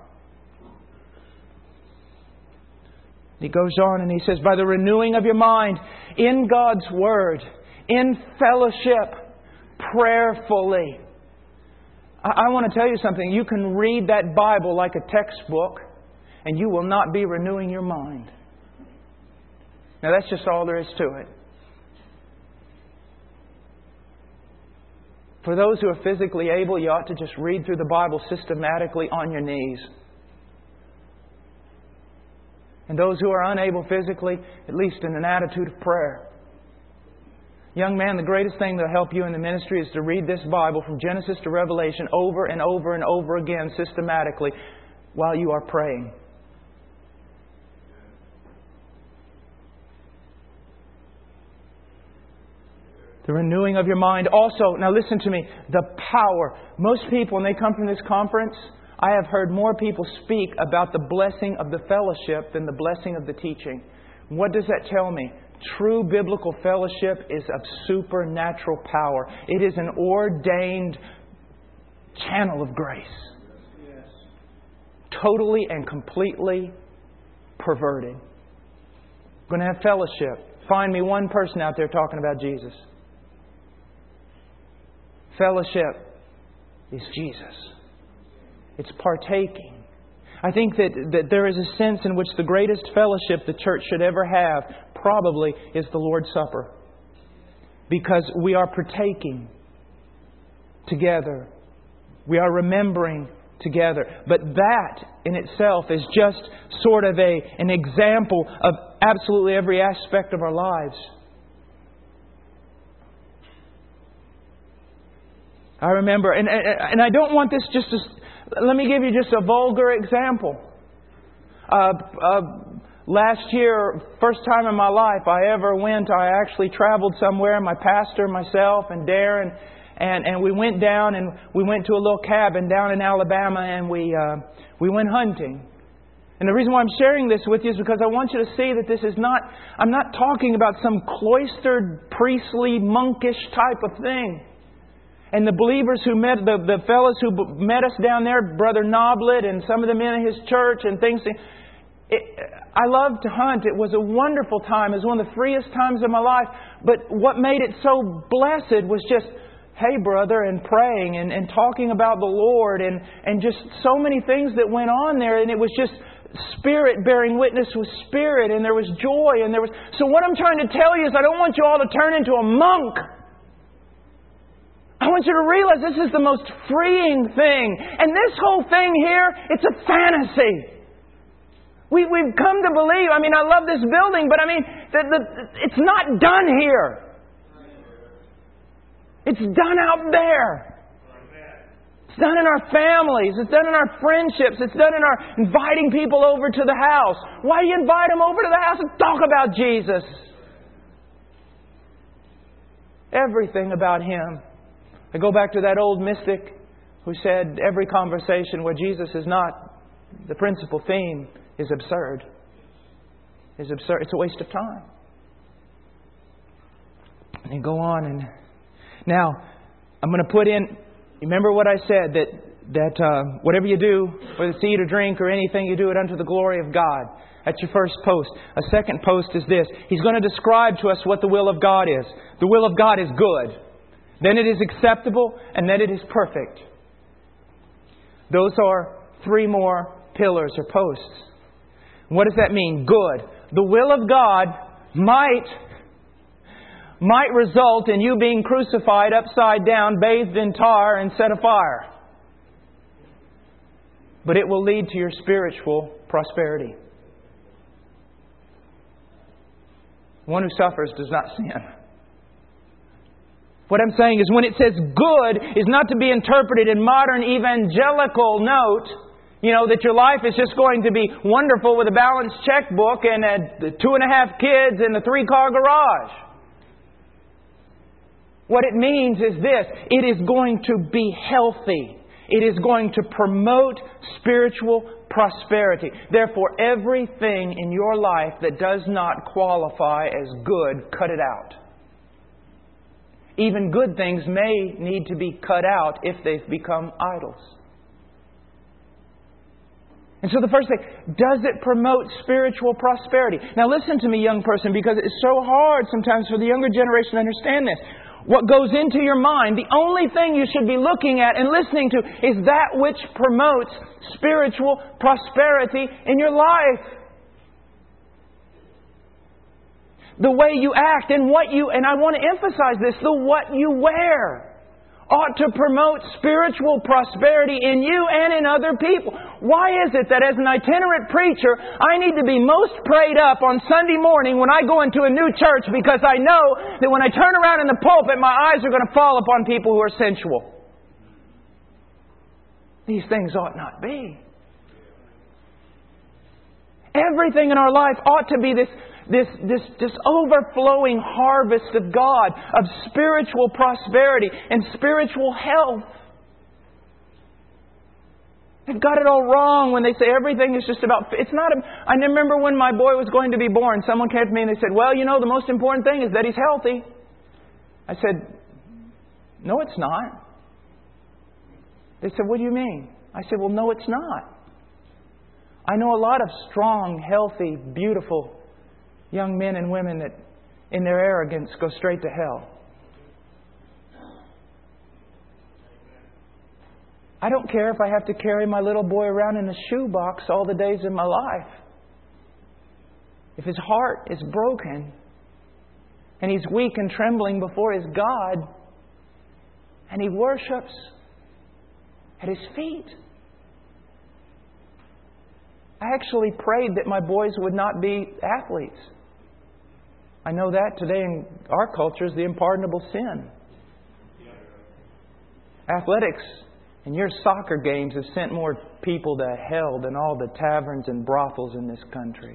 He goes on and he says, by the renewing of your mind, in God's Word, in fellowship, prayerfully. I, I want to tell you something. You can read that Bible like a textbook, and you will not be renewing your mind. Now that's just all there is to it. For those who are physically able, you ought to just read through the Bible systematically on your knees. And those who are unable physically, at least in an attitude of prayer. Young man, the greatest thing that will help you in the ministry is to read this Bible from Genesis to Revelation over and over and over again systematically while you are praying. The renewing of your mind. Also, now listen to me, the power. Most people, when they come from this conference, I have heard more people speak about the blessing of the fellowship than the blessing of the teaching. What does that tell me? True biblical fellowship is of supernatural power. It is an ordained channel of grace. Yes. Totally and completely perverted. I'm going to have fellowship. Find me one person out there talking about Jesus. Fellowship is Jesus. It's partaking. I think that, that there is a sense in which the greatest fellowship the church should ever have probably is the Lord's Supper. Because we are partaking together. We are remembering together. But that in itself is just sort of a, an example of absolutely every aspect of our lives. I remember, and, and, and I don't want this just to... Let me give you just a vulgar example. Uh, uh, last year, first time in my life I ever went, I actually traveled somewhere, my pastor, myself, and Darren, and, and we went down and we went to a little cabin down in Alabama and we uh, we went hunting. And the reason why I'm sharing this with you is because I want you to see that this is not, I'm not talking about some cloistered, priestly, monkish type of thing. And the believers who met, the, the fellows who met us down there, Brother Noblet and some of the men in his church and things. It, I loved to hunt. It was a wonderful time. It was one of the freest times of my life. But what made it so blessed was just, hey brother, and praying and, and talking about the Lord and, and just so many things that went on there. And it was just Spirit bearing witness with Spirit, and there was joy, and there was... So what I'm trying to tell you is I don't want you all to turn into a monk. I want you to realize this is the most freeing thing. And this whole thing here, it's a fantasy. We, we've come to believe, I mean, I love this building, but I mean, the, the, it's not done here. It's done out there. It's done in our families. It's done in our friendships. It's done in our inviting people over to the house. Why do you invite them over to the house and talk about Jesus? Everything about Him. I go back to that old mystic who said every conversation where Jesus is not the principal theme is absurd. Is absurd. It's a waste of time. And you go on and now I'm going to put in. Remember what I said, that that uh, whatever you do, whether it's eat or drink or anything, you do it unto the glory of God. That's your first post. A second post is this. He's going to describe to us what the will of God is. The will of God is good. Then it is acceptable, and then it is perfect. Those are three more pillars or posts. What does that mean? Good. The will of God might... might result in you being crucified upside down, bathed in tar and set afire. But it will lead to your spiritual prosperity. One who suffers does not sin. What I'm saying is when it says good is not to be interpreted in modern evangelical note, you know, that your life is just going to be wonderful with a balanced checkbook and a two and a half kids and a three-car garage. What it means is this. It is going to be healthy. It is going to promote spiritual prosperity. Therefore, everything in your life that does not qualify as good, cut it out. Even good things may need to be cut out if they've become idols. And so the first thing, does it promote spiritual prosperity? Now listen to me, young person, because it's so hard sometimes for the younger generation to understand this. What goes into your mind, the only thing you should be looking at and listening to is that which promotes spiritual prosperity in your life. The way you act and what you, and I want to emphasize this, the what you wear ought to promote spiritual prosperity in you and in other people. Why is it that as an itinerant preacher, I need to be most prayed up on Sunday morning when I go into a new church because I know that when I turn around in the pulpit, my eyes are going to fall upon people who are sensual? These things ought not be. Everything in our life ought to be this This, this, this overflowing harvest of God, of spiritual prosperity and spiritual health. They've got it all wrong when they say everything is just about... It's not. A, I remember when my boy was going to be born, someone came to me and they said, well, you know, the most important thing is that he's healthy. I said, no, it's not. They said, what do you mean? I said, well, no, it's not. I know a lot of strong, healthy, beautiful young men and women that in their arrogance go straight to hell. I don't care if I have to carry my little boy around in a shoebox all the days of my life. If his heart is broken and he's weak and trembling before his God and he worships at his feet. I actually prayed that my boys would not be athletes. I know that today in our culture is the unpardonable sin. Athletics and your soccer games have sent more people to hell than all the taverns and brothels in this country.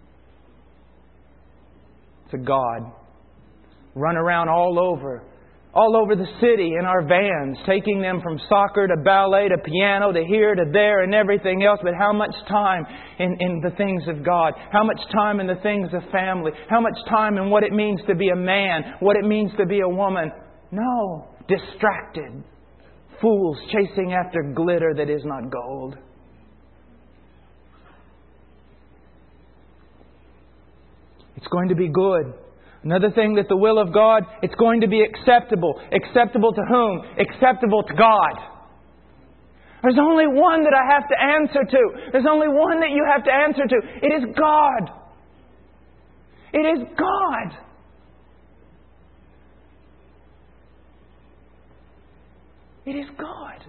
To God. Run around all over all over the city in our vans, taking them from soccer to ballet to piano to here to there and everything else. But how much time in, in the things of God? How much time in the things of family? How much time in what it means to be a man? What it means to be a woman? No. Distracted. Fools chasing after glitter that is not gold. It's going to be good. Another thing that the will of God, it's going to be acceptable. Acceptable to whom? Acceptable to God. There's only one that I have to answer to. There's only one that you have to answer to. It is God. It is God. It is God.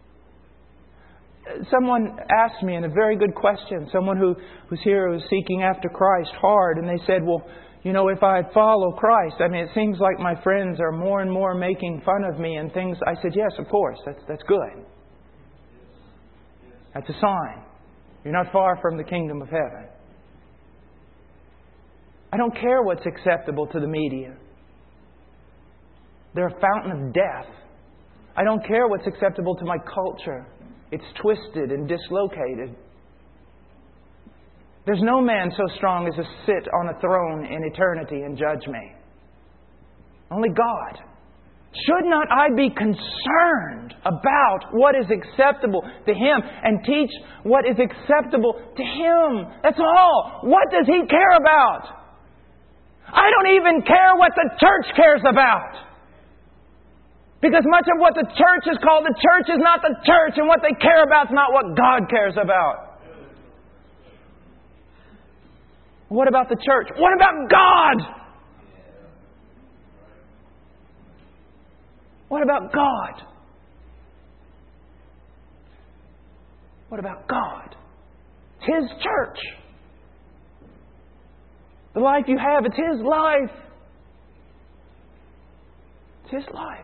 Someone asked me, and a very good question, someone who was here who was seeking after Christ hard, and they said, well, you know, if I follow Christ, I mean, it seems like my friends are more and more making fun of me and things. I said, yes, of course, that's, that's good. That's a sign. You're not far from the kingdom of heaven. I don't care what's acceptable to the media. They're a fountain of death. I don't care what's acceptable to my culture. It's twisted and dislocated. There's no man so strong as to sit on a throne in eternity and judge me. Only God. Should not I be concerned about what is acceptable to Him and teach what is acceptable to Him? That's all. What does He care about? I don't even care what the church cares about. Because much of what the church is called the church is not the church, and what they care about is not what God cares about. What about the church? What about God? What about God? What about God? It's His church. The life you have, it's His life. It's His life.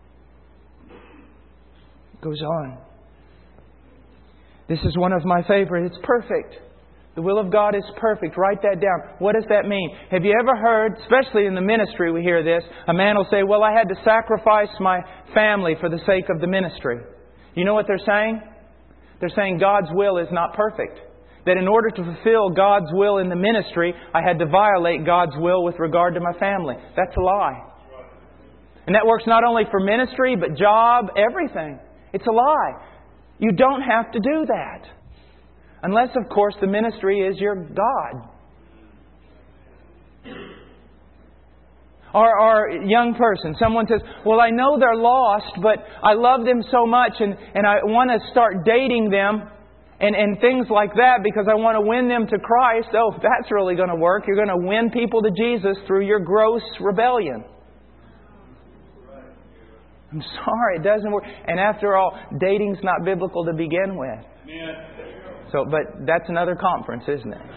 It goes on. This is one of my favorites. It's perfect. The will of God is perfect. Write that down. What does that mean? Have you ever heard, especially in the ministry we hear this, a man will say, well, I had to sacrifice my family for the sake of the ministry. You know what they're saying? They're saying God's will is not perfect. That in order to fulfill God's will in the ministry, I had to violate God's will with regard to my family. That's a lie. And that works not only for ministry, but job, everything. It's a lie. You don't have to do that. Unless, of course, the ministry is your God. Or, or a young person, someone says, well, I know they're lost, but I love them so much and, and I want to start dating them and, and things like that because I want to win them to Christ. Oh, that's really going to work. You're going to win people to Jesus through your gross rebellion. I'm sorry, it doesn't work. And after all, dating's not biblical to begin with. So, but that's another conference, isn't it?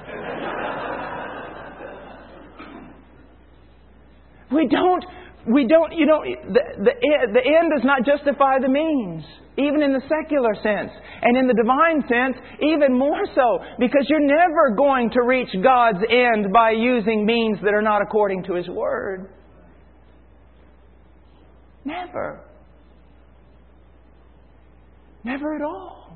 We don't, we don't, you know, the, the, the end does not justify the means, even in the secular sense. And in the divine sense, even more so, because you're never going to reach God's end by using means that are not according to His Word. Never. Never at all.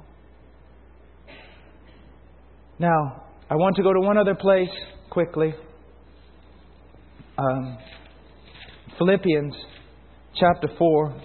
Now, I want to go to one other place quickly. Um, Philippians chapter four,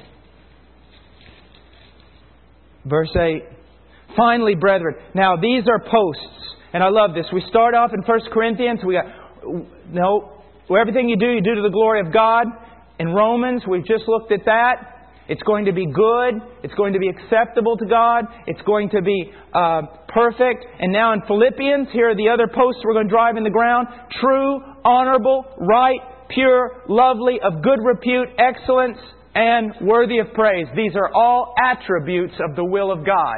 verse eight. Finally, brethren. Now, these are posts. And I love this. We start off in First Corinthians. We got, no, everything you do, you do to the glory of God. In Romans, we've just looked at that. It's going to be good. It's going to be acceptable to God. It's going to be uh, perfect. And now in Philippians, here are the other posts we're going to drive in the ground. True, honorable, right, pure, lovely, of good repute, excellence, and worthy of praise. These are all attributes of the will of God.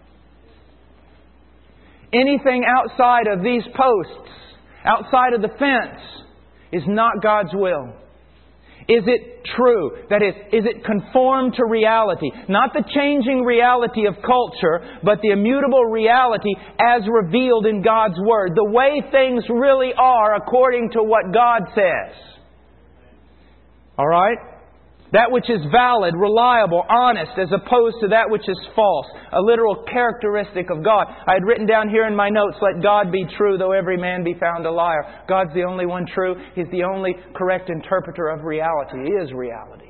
Anything outside of these posts, outside of the fence, is not God's will. Is it true? That is, is it conformed to reality? Not the changing reality of culture, but the immutable reality as revealed in God's Word. The way things really are according to what God says. All right? That which is valid, reliable, honest, as opposed to that which is false. A literal characteristic of God. I had written down here in my notes, let God be true, though every man be found a liar. God's the only one true. He's the only correct interpreter of reality. He is reality.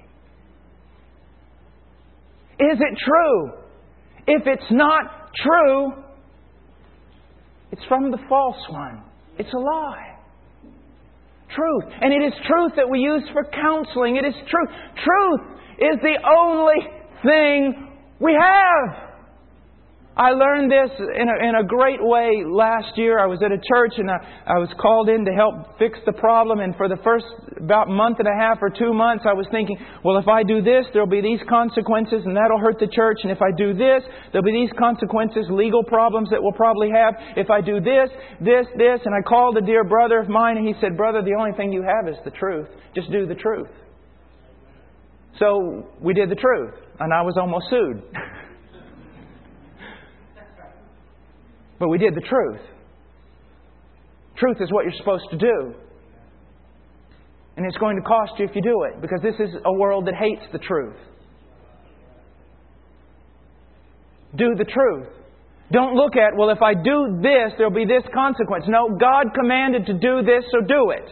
Is it true? If it's not true, it's from the false one. It's a lie. Truth. And it is truth that we use for counseling. It is truth. Truth is the only thing we have. I learned this in a, in a great way last year. I was at a church and I, I was called in to help fix the problem. And for the first about month and a half or two months, I was thinking, well, if I do this, there'll be these consequences and that'll hurt the church. And if I do this, there'll be these consequences, legal problems that we'll probably have. If I do this, this, this. And I called a dear brother of mine and he said, brother, the only thing you have is the truth. Just do the truth. So we did the truth. And I was almost sued. But we did the truth. Truth is what you're supposed to do. And it's going to cost you if you do it. Because this is a world that hates the truth. Do the truth. Don't look at, well, if I do this, there'll be this consequence. No, God commanded to do this, so do it.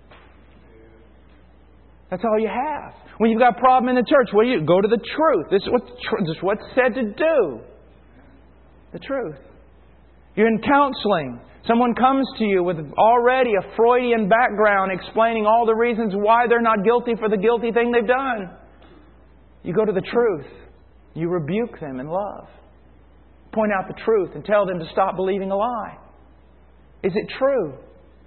That's all you have. When you've got a problem in the church, what do you do? Go to the truth. This is, what, this is what's said to do. The truth. You're in counseling. Someone comes to you with already a Freudian background explaining all the reasons why they're not guilty for the guilty thing they've done. You go to the truth. You rebuke them in love. Point out the truth and tell them to stop believing a lie. Is it true?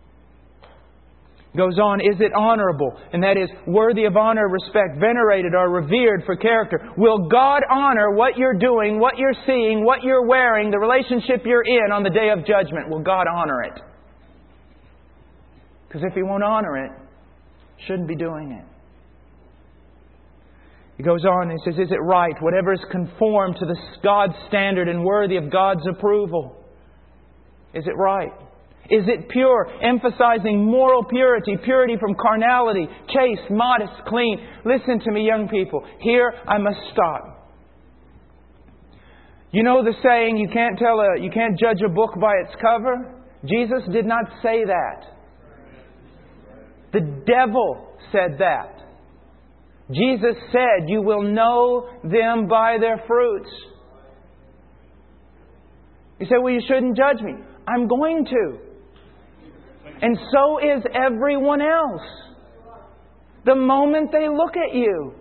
Goes on, is it honorable? And that is worthy of honor, respect, venerated or revered for character. Will God honor what you're doing, what you're seeing, what you're wearing, the relationship you're in on the day of judgment? Will God honor it? Because if He won't honor it, shouldn't be doing it. He goes on and he says, is it right? Whatever is conformed to the God's standard and worthy of God's approval. Is it right? Is it pure? Emphasizing moral purity, purity from carnality, chaste, modest, clean. Listen to me, young people. Here I must stop. You know the saying, you can't tell a, you can't judge a book by its cover? Jesus did not say that. The devil said that. Jesus said, you will know them by their fruits. You say, well, you shouldn't judge me. I'm going to. And so is everyone else. The moment they look at you.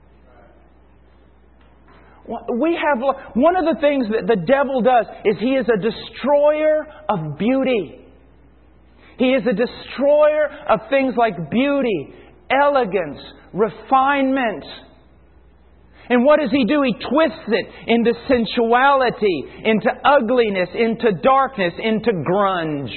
We have one of the things that the devil does is he is a destroyer of beauty. He is a destroyer of things like beauty, elegance, refinement. And what does he do? He twists it into sensuality, into ugliness, into darkness, into grunge.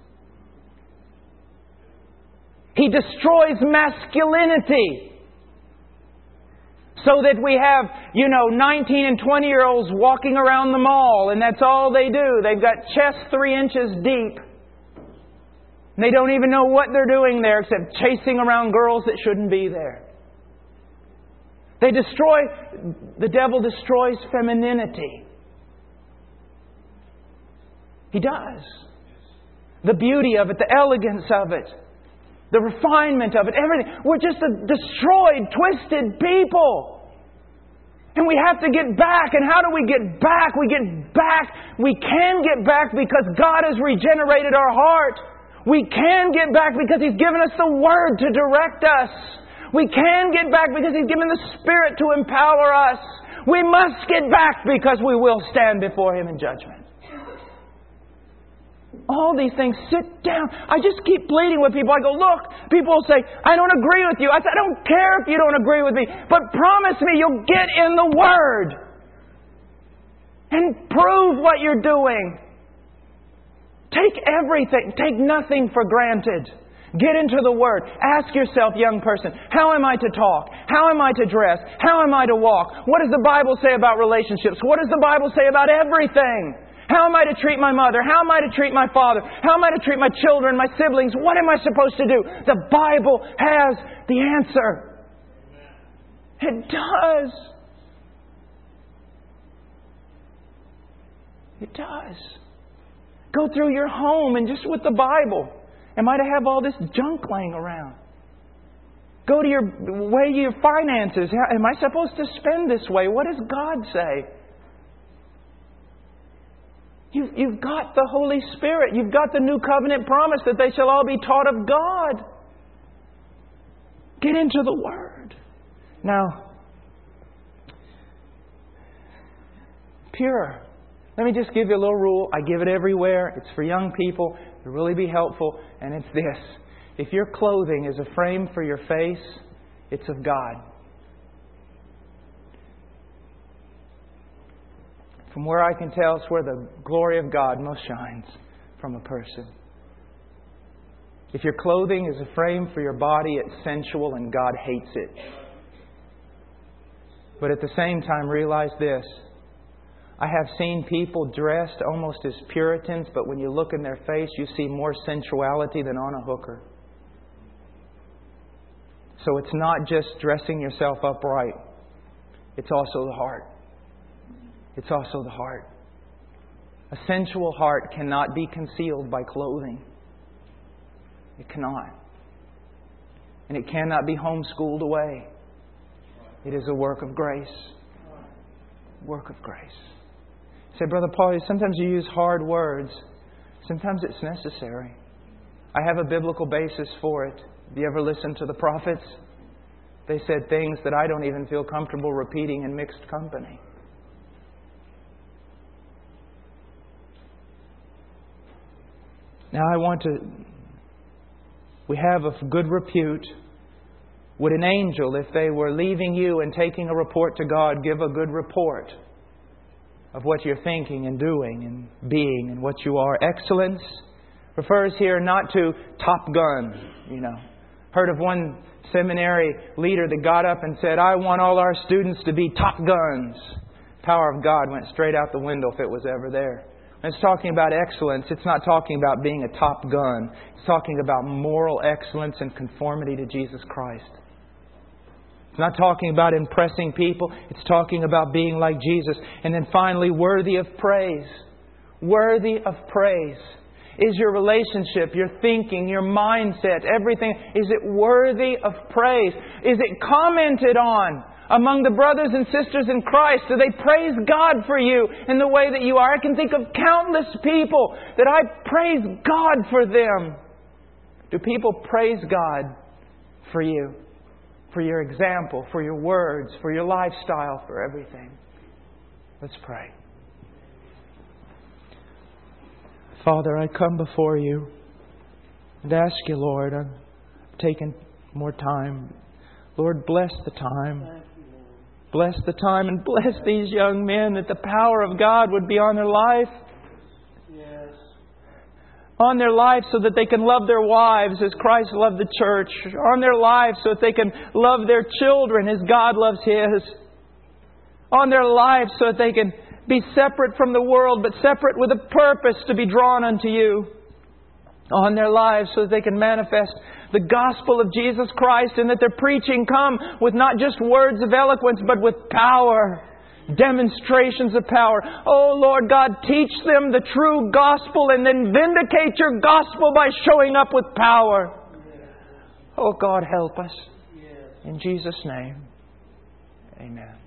He destroys masculinity. So that we have, you know, nineteen and twenty year olds walking around the mall and that's all they do. They've got chests three inches deep. And they don't even know what they're doing there except chasing around girls that shouldn't be there. They destroy, the devil destroys femininity. He does. The beauty of it, the elegance of it. The refinement of it, everything. We're just a destroyed, twisted people. And we have to get back. And how do we get back? We get back. We can get back because God has regenerated our heart. We can get back because He's given us the Word to direct us. We can get back because He's given the Spirit to empower us. We must get back because we will stand before Him in judgment. All these things, sit down. I just keep pleading with people. I go, look, people will say, I don't agree with you. I say, I don't care if you don't agree with me, but promise me you'll get in the Word and prove what you're doing. Take everything. Take nothing for granted. Get into the Word. Ask yourself, young person, how am I to talk? How am I to dress? How am I to walk? What does the Bible say about relationships? What does the Bible say about everything? How am I to treat my mother? How am I to treat my father? How am I to treat my children, my siblings? What am I supposed to do? The Bible has the answer. It does. It does. Go through your home and just with the Bible. Am I to have all this junk laying around? Go to your way your finances. How, am I supposed to spend this way? What does God say? You've, you've got the Holy Spirit. You've got the new covenant promise that they shall all be taught of God. Get into the Word. Now, pure. Let me just give you a little rule. I give it everywhere. It's for young people. It'll really be helpful. And it's this. If your clothing is a frame for your face, it's of God. From where I can tell, it's where the glory of God most shines from a person. If your clothing is a frame for your body, it's sensual and God hates it. But at the same time, realize this. I have seen people dressed almost as Puritans, but when you look in their face, you see more sensuality than on a hooker. So it's not just dressing yourself upright. It's also the heart. It's also the heart. A sensual heart cannot be concealed by clothing. It cannot. And it cannot be homeschooled away. It is a work of grace. Work of grace. Say, Brother Paul, sometimes you use hard words. Sometimes it's necessary. I have a biblical basis for it. Have you ever listened to the prophets? They said things that I don't even feel comfortable repeating in mixed company. Now I want to... We have of good repute. Would an angel, if they were leaving you and taking a report to God, give a good report of what you're thinking and doing and being and what you are? Excellence refers here not to Top Gun, you know. Heard of one seminary leader that got up and said, I want all our students to be Top Guns. Power of God went straight out the window if it was ever there. When it's talking about excellence, it's not talking about being a Top Gun. It's talking about moral excellence and conformity to Jesus Christ. It's not talking about impressing people. It's talking about being like Jesus. And then finally, worthy of praise. Worthy of praise. Is your relationship, your thinking, your mindset, everything, is it worthy of praise? Is it commented on among the brothers and sisters in Christ? Do they praise God for you in the way that you are? I can think of countless people that I praise God for them. Do people praise God for you? For your example, for your words, for your lifestyle, for everything? Let's pray. Father, I come before you and ask you, Lord, I'm taking more time. Lord, bless the time. Bless the time and bless these young men that the power of God would be on their life. Yes. On their life so that they can love their wives as Christ loved the church. On their lives so that they can love their children as God loves His. On their lives so that they can be separate from the world, but separate with a purpose to be drawn unto you. On their lives so that they can manifest the gospel of Jesus Christ, and that their preaching come with not just words of eloquence, but with power. Demonstrations of power. Oh Lord God, teach them the true gospel and then vindicate your gospel by showing up with power. Oh God, help us. In Jesus' name, amen.